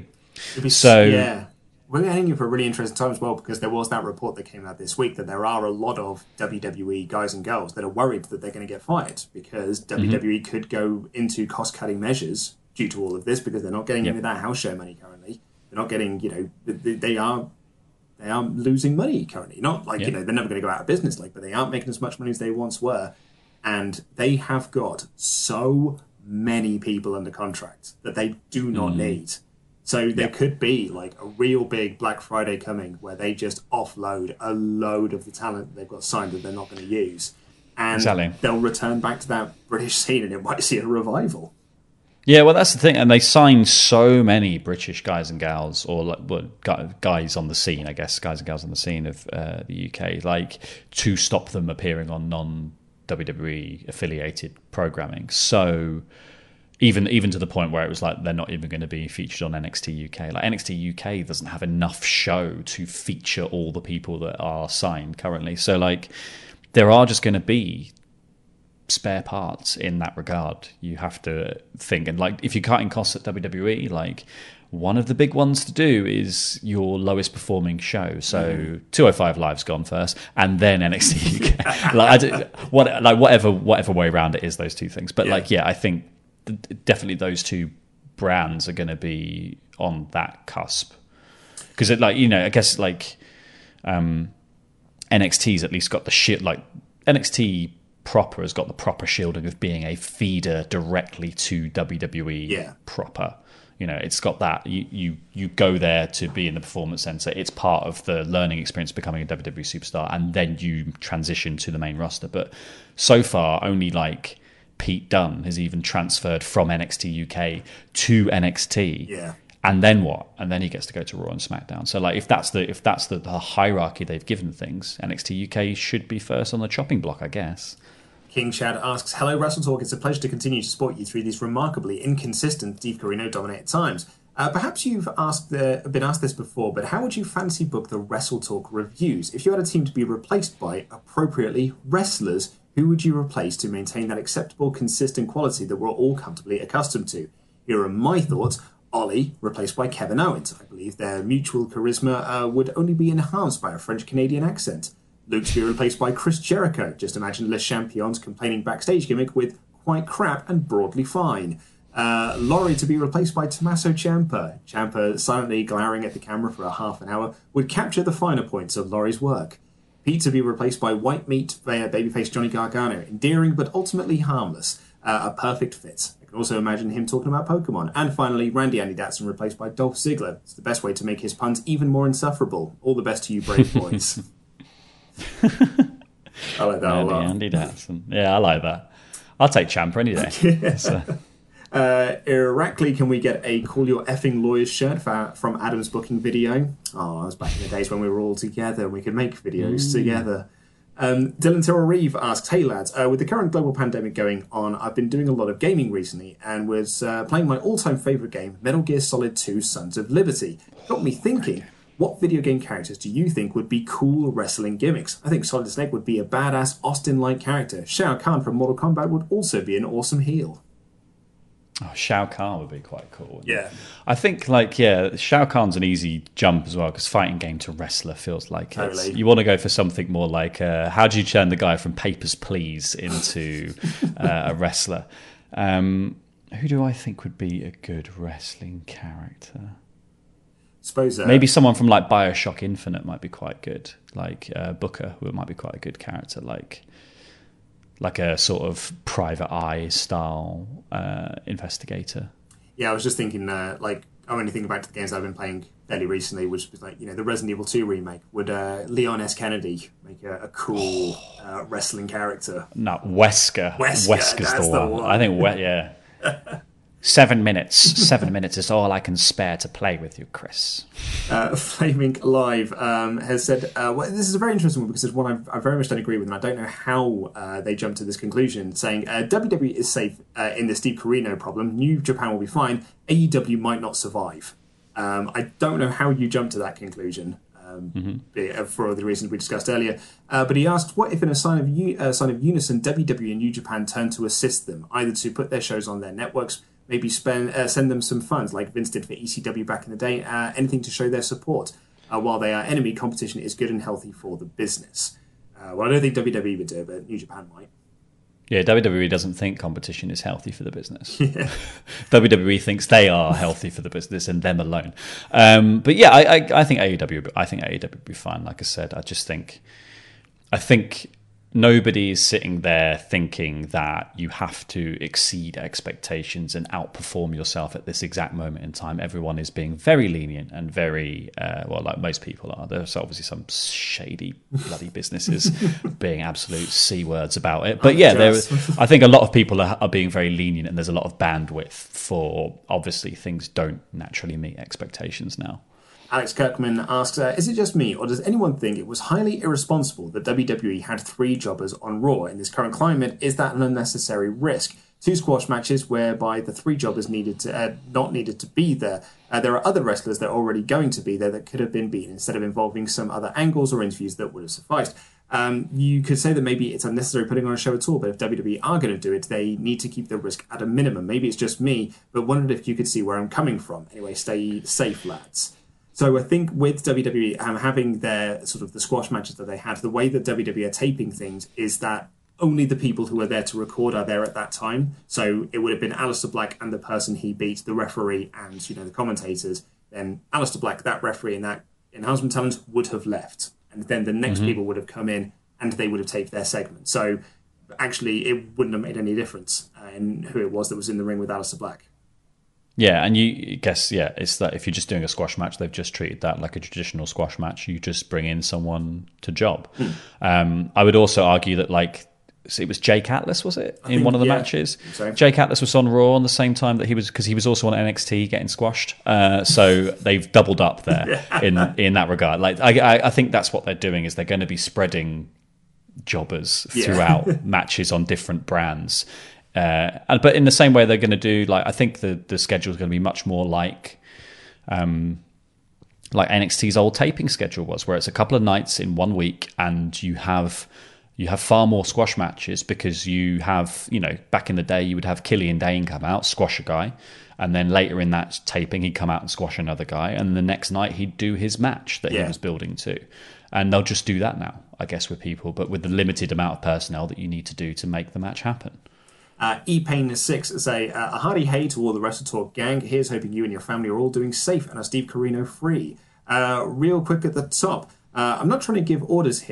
We're heading in for a really interesting time as well, because there was that report that came out this week that there are a lot of WWE guys and girls that are worried that they're going to get fired because WWE could go into cost-cutting measures due to all of this, because they're not getting any of that house show money currently. They're not getting, they are losing money currently. Not like, they're never going to go out of business, but they aren't making as much money as they once were. And they have got so many people under contract that they do not need. So there could be like a real big Black Friday coming where they just offload a load of the talent they've got signed that they're not going to use. And they'll return back to that British scene and it might see a revival. Yeah, well, that's the thing. And they signed so many British guys and gals, or guys on the scene, I guess, guys and gals on the scene of the UK, to stop them appearing on non-WWE affiliated programming. So even to the point where it was like they're not even going to be featured on NXT UK. Like, NXT UK doesn't have enough show to feature all the people that are signed currently. So there are just going to be spare parts in that regard. You have to think, and if you're cutting costs at WWE, one of the big ones to do is your lowest performing show. So 205 Live's gone first, and then NXT UK. Whatever way around it is, those two things. But I think definitely those two brands are going to be on that cusp, because I guess NXT's at least got the shit. NXT proper has got the proper shielding of being a feeder directly to WWE proper. It's got that. You go there to be in the Performance Center. It's part of the learning experience becoming a WWE superstar, and then you transition to the main roster. But so far, only Pete Dunne has even transferred from NXT UK to NXT. Yeah. And then what? And then he gets to go to Raw and SmackDown. So if that's the hierarchy they've given things, NXT UK should be first on the chopping block, I guess. King Chad asks, hello, Wrestle Talk. It's a pleasure to continue to support you through these remarkably inconsistent Steve Corino-dominated times. Perhaps you've been asked this before, but how would you fancy book the Wrestle Talk reviews? If you had a team to be replaced by, appropriately, wrestlers, who would you replace to maintain that acceptable, consistent quality that we're all comfortably accustomed to? Here are my thoughts. Ollie, replaced by Kevin Owens. I believe their mutual charisma would only be enhanced by a French-Canadian accent. Luke to be replaced by Chris Jericho. Just imagine Les Champions complaining backstage gimmick with quite crap and broadly fine. Laurie to be replaced by Tommaso Ciampa. Ciampa, silently glaring at the camera for a half an hour, would capture the finer points of Laurie's work. Pete to be replaced by white meat babyface Johnny Gargano. Endearing but ultimately harmless. A perfect fit. I can also imagine him talking about Pokemon. And finally, Randy Andy Datson replaced by Dolph Ziggler. It's the best way to make his puns even more insufferable. All the best to you, brave boys. I like that a lot. Andy Datson. Yeah, I like that. I'll take Ciampa any day. Irakli, can we get a Call Your Effing Lawyers shirt from Adam's booking video? Oh, I was back in the days when we were all together and we could make videos together. Dylan Tyrrell Reeve asks, hey lads, with the current global pandemic going on, I've been doing a lot of gaming recently and was playing my all-time favourite game, Metal Gear Solid 2 Sons of Liberty. Got me thinking, what video game characters do you think would be cool wrestling gimmicks? I think Solid Snake would be a badass Austin-like character. Shao Kahn from Mortal Kombat would also be an awesome heel. Oh, Shao Kahn would be quite cool. Yeah. I think, Shao Kahn's an easy jump as well, because fighting game to wrestler feels like totally. You want to go for something more like, how do you turn the guy from Papers, Please into a wrestler? Who do I think would be a good wrestling character? Suppose maybe someone from like BioShock Infinite might be quite good, like Booker, who might be quite a good character, like a sort of Private Eye style investigator. Yeah, I was just thinking, I only think back to the games I've been playing fairly recently, which was the Resident Evil 2 remake. Would Leon S. Kennedy make a cool wrestling character? No, Wesker. Wesker's the one. I think, yeah. 7 minutes. 7 minutes is all I can spare to play with you, Chris. Flaming Live has said, this is a very interesting one because it's one I very much don't agree with, and I don't know how they jumped to this conclusion, saying WWE is safe in the Steve Corino problem. New Japan will be fine. AEW might not survive. I don't know how you jumped to that conclusion. For the reasons we discussed earlier. But he asked, what if in a sign of unison, WWE and New Japan turn to assist them, either to put their shows on their networks, maybe send them some funds like Vince did for ECW back in the day, anything to show their support. While they are enemy, competition is good and healthy for the business. Well, I don't think WWE would do it, but New Japan might. Yeah, WWE doesn't think competition is healthy for the business. Yeah. WWE thinks they are healthy for the business and them alone. But yeah, I think AEW would be fine. Like I said, I think nobody is sitting there thinking that you have to exceed expectations and outperform yourself at this exact moment in time. Everyone is being very lenient and very, like most people are. There's obviously some shady bloody businesses being absolute C words about it. But I think a lot of people are being very lenient, and there's a lot of bandwidth for, obviously, things don't naturally meet expectations now. Alex Kirkman asks, is it just me, or does anyone think it was highly irresponsible that WWE had 3 jobbers on Raw in this current climate? Is that an unnecessary risk? 2 squash matches whereby the 3 jobbers not needed to be there. There are other wrestlers that are already going to be there that could have been beaten instead of involving some other angles or interviews that would have sufficed. You could say that maybe it's unnecessary putting on a show at all, but if WWE are going to do it, they need to keep the risk at a minimum. Maybe it's just me, but wondered if you could see where I'm coming from. Anyway, stay safe, lads. So I think with WWE having their sort of the squash matches that they had, the way that WWE are taping things is that only the people who are there to record are there at that time. So it would have been Aleister Black and the person he beat, the referee and the commentators. Then Aleister Black, that referee and that enhancement talent would have left. And then the next people would have come in and they would have taped their segment. So actually it wouldn't have made any difference in who it was that was in the ring with Aleister Black. Yeah, and you guess, it's that if you're just doing a squash match, they've just treated that like a traditional squash match. You just bring in someone to job. I would also argue that, it was Jake Atlas, was it, in one of the matches? So. Jake Atlas was on Raw on the same time that he was, because he was also on NXT getting squashed. So they've doubled up there in that regard. I think that's what they're doing, is they're going to be spreading jobbers throughout matches on different brands. But in the same way they're going to do, I think the schedule is going to be much more like NXT's old taping schedule was, where it's a couple of nights in 1 week, and you have far more squash matches because you have, back in the day you would have Killian Dane come out, squash a guy, and then later in that taping he'd come out and squash another guy, and the next night he'd do his match that he was building to. And they'll just do that now, I guess, with people, but with the limited amount of personnel that you need to do to make the match happen. ePain6 say, a hearty hey to all the Wrestle Talk gang. Here's hoping you and your family are all doing safe and are Steve Corino free. Real quick at the top, I'm not trying to give orders here,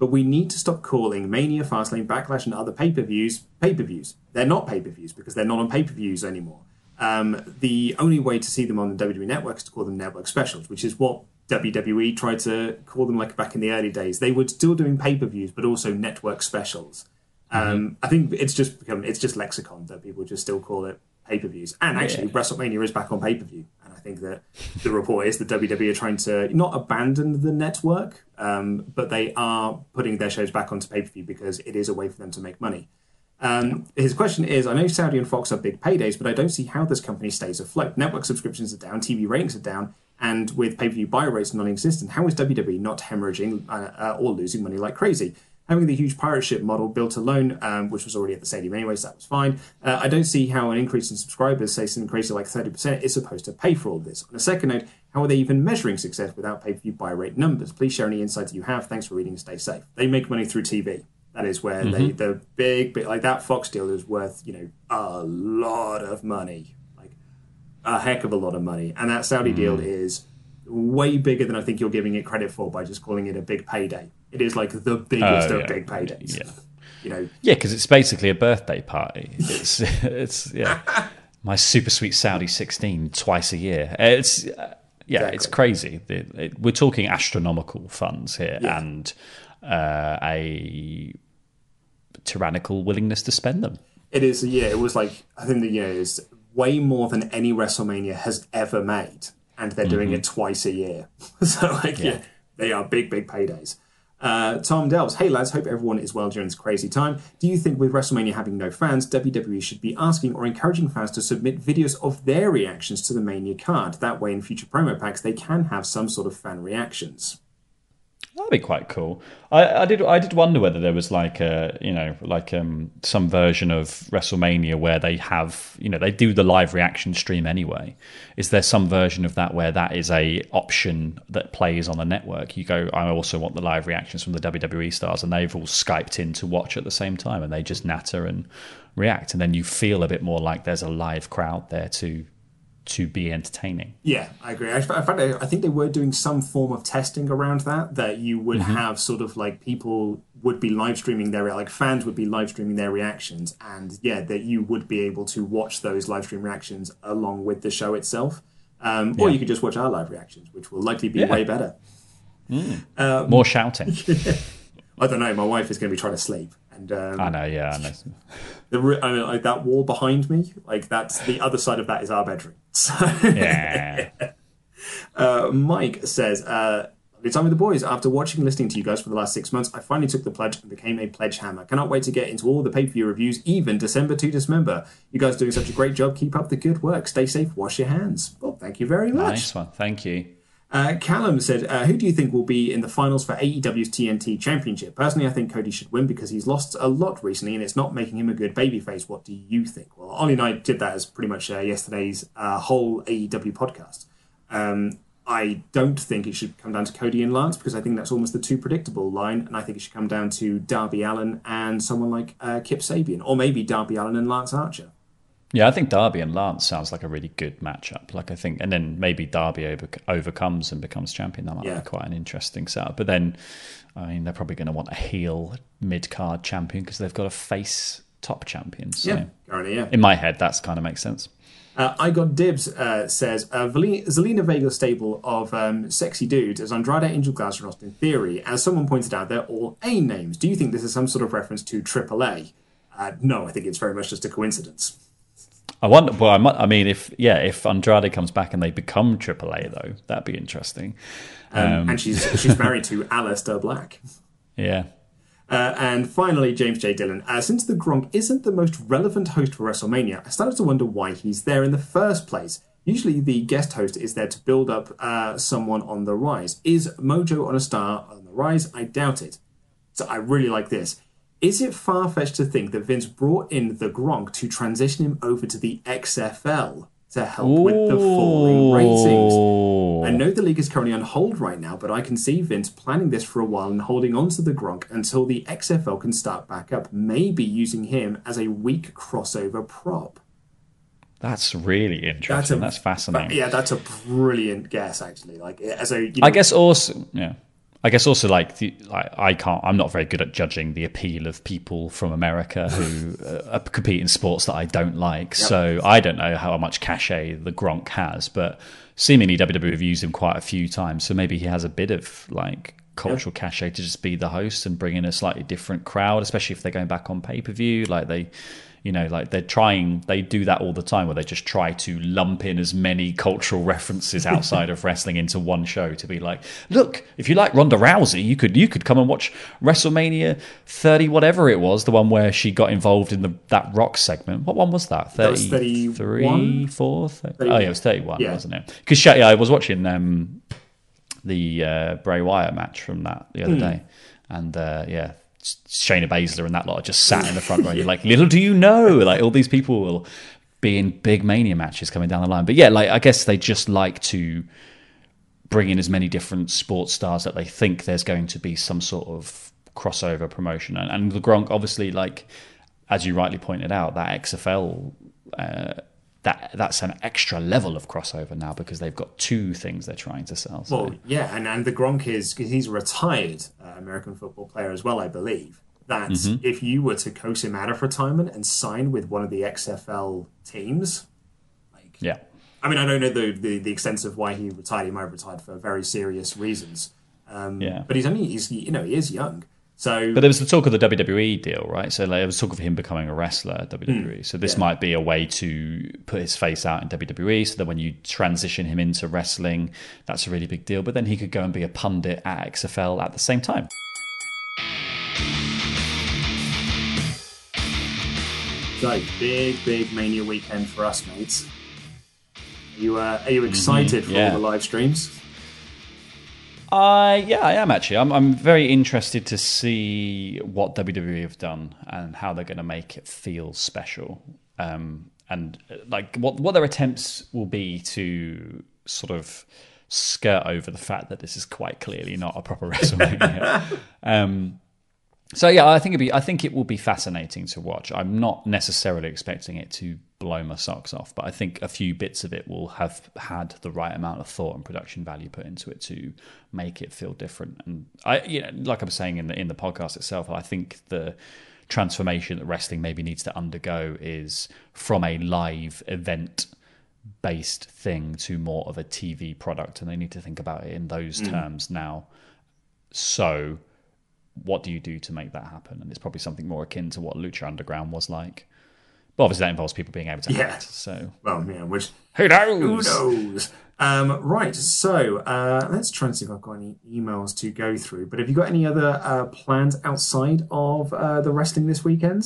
but we need to stop calling Mania, Fastlane, Backlash, and other pay-per-views pay-per-views. They're not pay-per-views because they're not on pay-per-views anymore. The only way to see them on the WWE Network is to call them network specials, which is what WWE tried to call them like back in the early days. They were still doing pay-per-views, but also network specials. I think it's just lexicon that people just still call it pay-per-views. And actually, WrestleMania is back on pay-per-view. And I think that the report is that WWE are trying to not abandon the network, but they are putting their shows back onto pay-per-view because it is a way for them to make money. His question is, I know Saudi and Fox are big paydays, but I don't see how this company stays afloat. Network subscriptions are down, TV ratings are down, and with pay-per-view buy rates non-existent, how is WWE not hemorrhaging or losing money like crazy? Having the huge pirate ship model built alone, which was already at the stadium anyway, so that was fine. I don't see how an increase in subscribers, say something crazy like 30%, is supposed to pay for all this. On a second note, how are they even measuring success without pay-per-view buy rate numbers? Please share any insights you have. Thanks for reading and stay safe. They make money through TV. That is where the big, like that Fox deal is worth, a lot of money, like a heck of a lot of money. And that Saudi deal is way bigger than I think you're giving it credit for by just calling it a big payday. It is like the biggest of big paydays. Yeah, because it's basically a birthday party. It's my super sweet Saudi 16 twice a year. It's It's crazy. We're talking astronomical funds here and a tyrannical willingness to spend them. It is, it was like, I think the is way more than any WrestleMania has ever made, and they're doing it twice a year. So, they are big, big paydays. Tom Delves, hey lads, hope everyone is well during this crazy time. Do you think with WrestleMania having no fans, WWE should be asking or encouraging fans to submit videos of their reactions to the Mania card? That way in future promo packs, they can have some sort of fan reactions. That'd be quite cool. I did wonder whether there was some version of WrestleMania where they have, they do the live reaction stream anyway. Is there some version of that where that is a option that plays on the network? You go, I also want the live reactions from the WWE stars, and they've all Skyped in to watch at the same time, and they just natter and react, and then you feel a bit more like there's a live crowd there to be entertaining. Yeah, I agree. I think they were doing some form of testing around that you would have sort of like people would be live streaming fans would be live streaming their reactions, and that you would be able to watch those live stream reactions along with the show itself. Or you could just watch our live reactions, which will likely be way better. More shouting. I don't know. My wife is going to be trying to sleep. And, I know. That wall behind me, that's the other side of that is our bedroom. So, Mike says, "Lovely time with the boys. After watching and listening to you guys for the last 6 months, I finally took the pledge and became a pledge hammer. Cannot wait to get into all the pay-per-view reviews, even December to Dismember. You guys are doing such a great job. Keep up the good work. Stay safe. Wash your hands." Well, thank you very much. Nice one. Thank you. Callum said, who do you think will be in the finals for AEW's TNT Championship? Personally, I think Cody should win because he's lost a lot recently and it's not making him a good babyface. What do you think? Well, Ollie and I did that as pretty much yesterday's whole AEW podcast. I don't think it should come down to Cody and Lance because I think that's almost the too predictable line, and I think it should come down to Darby Allin and someone like Kip Sabian, or maybe Darby Allin and Lance Archer. Yeah, I think Darby and Lance sounds like a really good matchup. And then maybe Darby overcomes and becomes champion. That might be quite an interesting setup. But then, they're probably going to want a heel mid-card champion because they've got a face top champion. So in my head, that kind of makes sense. I Got Dibs says, Zelina Vega's stable of sexy dudes as Andrade, Angel Glass, and Austin Theory. As someone pointed out, they're all A names. Do you think this is some sort of reference to AAA? No, I think it's very much just a coincidence. I wonder. Well, if Andrade comes back and they become AAA, though, that'd be interesting. And she's married to Aleister Black. Yeah. And finally, James J. Dillon. Since the Gronk isn't the most relevant host for WrestleMania, I started to wonder why he's there in the first place. Usually, the guest host is there to build up someone on the rise. Is Mojo on a star on the rise? I doubt it. So I really like this. Is it far-fetched to think that Vince brought in the Gronk to transition him over to the XFL to help with the falling ratings? I know the league is currently on hold right now, but I can see Vince planning this for a while and holding on to the Gronk until the XFL can start back up, maybe using him as a weak crossover prop. That's really interesting. That's fascinating. Yeah, that's a brilliant guess, actually. I I guess also I'm not very good at judging the appeal of people from America who compete in sports that I don't like. Yep. So I don't know how much cachet the Gronk has, but seemingly WWE have used him quite a few times. So maybe he has a bit of like cultural cachet to just be the host and bring in a slightly different crowd, especially if they're going back on pay-per-view. Like they do that all the time where they just try to lump in as many cultural references outside of wrestling into one show to be like, look, if you like Ronda Rousey, you could come and watch WrestleMania 30, whatever it was, the one where she got involved in that Rock segment. What one was that? 33, 4? Oh, yeah, it was 31, wasn't it? Because I was watching the Bray Wyatt match from that the other day. And Shayna Baszler and that lot are just sat in the front row. You're like, little do you know, like all these people will be in big Mania matches coming down the line. But yeah, like I guess they just like to bring in as many different sports stars that they think there's going to be some sort of crossover promotion. And the Gronk, obviously, like as you rightly pointed out, that XFL. That's an extra level of crossover now because they've got two things they're trying to sell. So. Well, yeah, and the Gronk he's a retired American football player as well, I believe. That if you were to coax him out of retirement and sign with one of the XFL teams, I mean, I don't know the extent of why he retired. He might have retired for very serious reasons. But he is young. But there was the talk of the WWE deal, right? So there was talk of him becoming a wrestler at WWE. So this might be a way to put his face out in WWE so that when you transition him into wrestling, that's a really big deal. But then he could go and be a pundit at XFL at the same time. So, big Mania weekend for us, mates. Are you excited for all the live streams? I am actually. I'm very interested to see what WWE have done and how they're going to make it feel special, and like what their attempts will be to sort of skirt over the fact that this is quite clearly not a proper WrestleMania. So yeah, I think it will be fascinating to watch. I'm not necessarily expecting it to blow my socks off, but I think a few bits of it will have had the right amount of thought and production value put into it to make it feel different. And like I was saying in the podcast itself, I think the transformation that wrestling maybe needs to undergo is from a live event based thing to more of a TV product, and they need to think about it in those terms now. So what do you do to make that happen? And it's probably something more akin to what Lucha Underground was like. But obviously that involves people being able to act. So, which who knows? Right, so let's try and see if I've got any emails to go through. But have you got any other plans outside of the wrestling this weekend?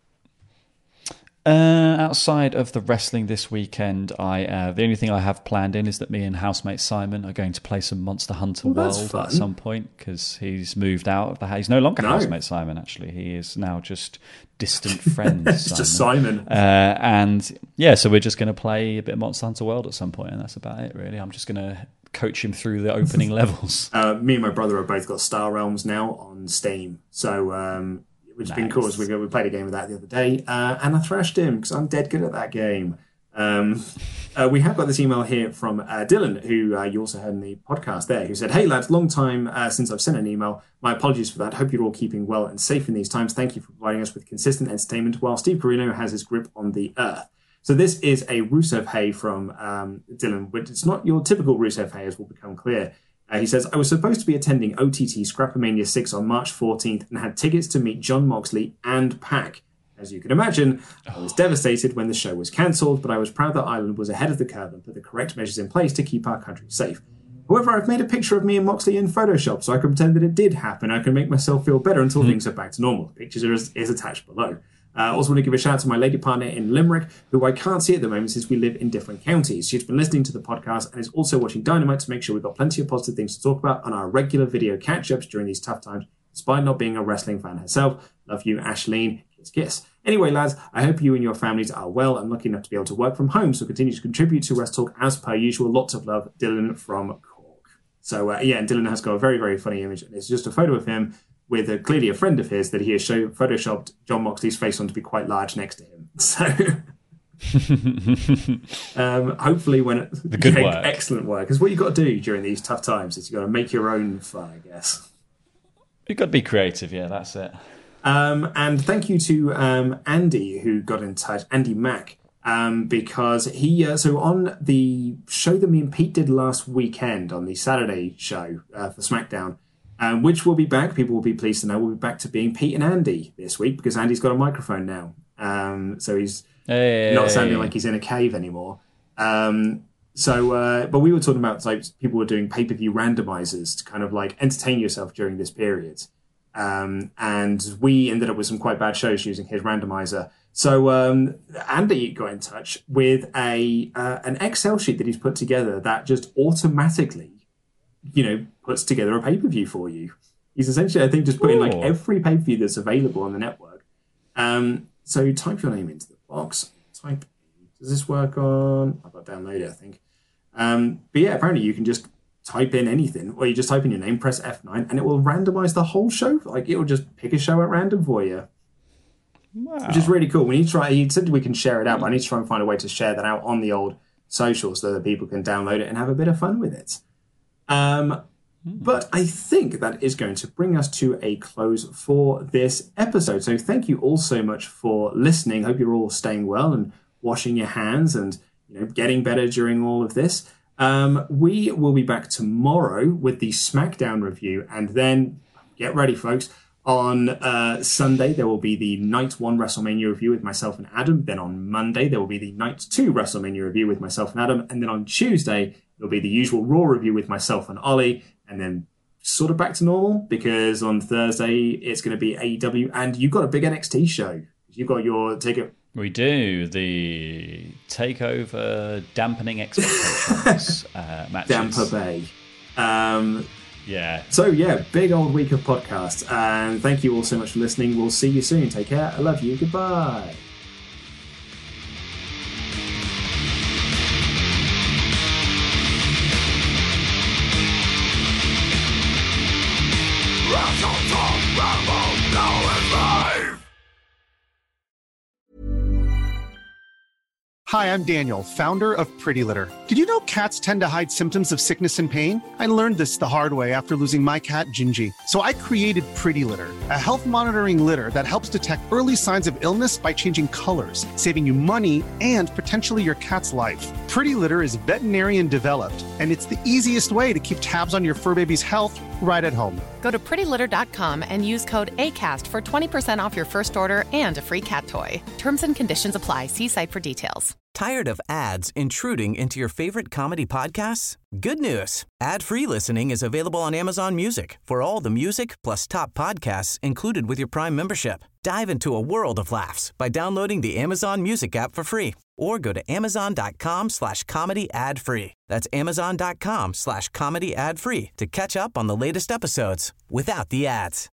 Outside of the wrestling this weekend, the only thing I have planned in is that me and housemate Simon are going to play some Monster Hunter World at some point because he's moved out of the house. He's no longer housemate Simon, actually. He is now just distant friend. It's Simon. Just Simon. And yeah, so we're just going to play a bit of Monster Hunter World at some point, and that's about it, really. I'm just going to coach him through the opening levels. Me and my brother have both got Star Realms now on Steam, so which has been cool. As we played a game of that the other day, and I thrashed him because I'm dead good at that game. We have got this email here from Dylan, who you also heard in the podcast there, who said, "Hey lads, long time since I've sent an email. My apologies for that. Hope you're all keeping well and safe in these times. Thank you for providing us with consistent entertainment while Steve Corino has his grip on the earth." So this is a Rusev Hey from Dylan, but it's not your typical Rusev Hey, as will become clear. He says, "I was supposed to be attending OTT Scrapomania 6 on March 14th and had tickets to meet Jon Moxley and Pac. As you can imagine, I was devastated when the show was cancelled, but I was proud that Ireland was ahead of the curve and put the correct measures in place to keep our country safe. However, I've made a picture of me and Moxley in Photoshop so I can pretend that it did happen. I can make myself feel better until things are back to normal. The picture is attached below. I also want to give a shout out to my lady partner in Limerick, who I can't see at the moment since we live in different counties. She's been listening to the podcast and is also watching Dynamite to make sure we've got plenty of positive things to talk about on our regular video catch-ups during these tough times, despite not being a wrestling fan herself. Love you, Ashleen. Kiss, kiss. Anyway, lads, I hope you and your families are well and lucky enough to be able to work from home, so continue to contribute to Rest Talk as per usual. Lots of love, Dylan from Cork." So, and Dylan has got a very, very funny image. It's just a photo of him with clearly a friend of his that he has photoshopped Jon Moxley's face on to be quite large next to him. So Hopefully when the good work. Excellent work. Because what you've got to do during these tough times is you've got to make your own fun, I guess. You've got to be creative, yeah, that's it. And thank you to Andy, who got in touch, Andy Mack, because he, so on the show that me and Pete did last weekend, on the Saturday show for SmackDown, which will be back, people will be pleased to know, we'll be back to being Pete and Andy this week, because Andy's got a microphone now. So he's not sounding like he's in a cave anymore. But we were talking about, like, people were doing pay-per-view randomizers to kind of like entertain yourself during this period. And we ended up with some quite bad shows using his randomizer. So Andy got in touch with an Excel sheet that he's put together that just automatically, puts together a pay-per-view for you. He's essentially, I think, just put in like every pay-per-view that's available on the network. So type your name into the box. Does this work on? I've got to download it, I think. But yeah, apparently you can just type in anything, or you just type in your name, press F9, and it will randomize the whole show. Like, it will just pick a show at random for you. Wow. Which is really cool. He said we can share it out, but I need to try and find a way to share that out on the old socials so that people can download it and have a bit of fun with it. But I think that is going to bring us to a close for this episode. So thank you all so much for listening. Hope you're all staying well and washing your hands and getting better during all of this. We will be back tomorrow with the SmackDown review, and then get ready, folks. On Sunday, there will be the Night 1 WrestleMania review with myself and Adam. Then on Monday, there will be the Night 2 WrestleMania review with myself and Adam. And then on Tuesday, there'll be the usual Raw review with myself and Ollie. And then sort of back to normal, because on Thursday, it's going to be AEW. And you've got a big NXT show. You've got your ticket. We do. The TakeOver Dampening Expectations matches. Damper Bay. Yeah. So, yeah, big old week of podcasts. And thank you all so much for listening. We'll see you soon. Take care. I love you. Goodbye. Hi, I'm Daniel, founder of Pretty Litter. Did you know cats tend to hide symptoms of sickness and pain? I learned this the hard way after losing my cat, Gingy. So I created Pretty Litter, a health monitoring litter that helps detect early signs of illness by changing colors, saving you money and potentially your cat's life. Pretty Litter is veterinarian developed, and it's the easiest way to keep tabs on your fur baby's health right at home. Go to prettylitter.com and use code ACAST for 20% off your first order and a free cat toy. Terms and conditions apply. See site for details. Tired of ads intruding into your favorite comedy podcasts? Good news. Ad-free listening is available on Amazon Music for all the music plus top podcasts included with your Prime membership. Dive into a world of laughs by downloading the Amazon Music app for free or go to amazon.com/comedy ad-free. That's amazon.com/comedy ad-free to catch up on the latest episodes without the ads.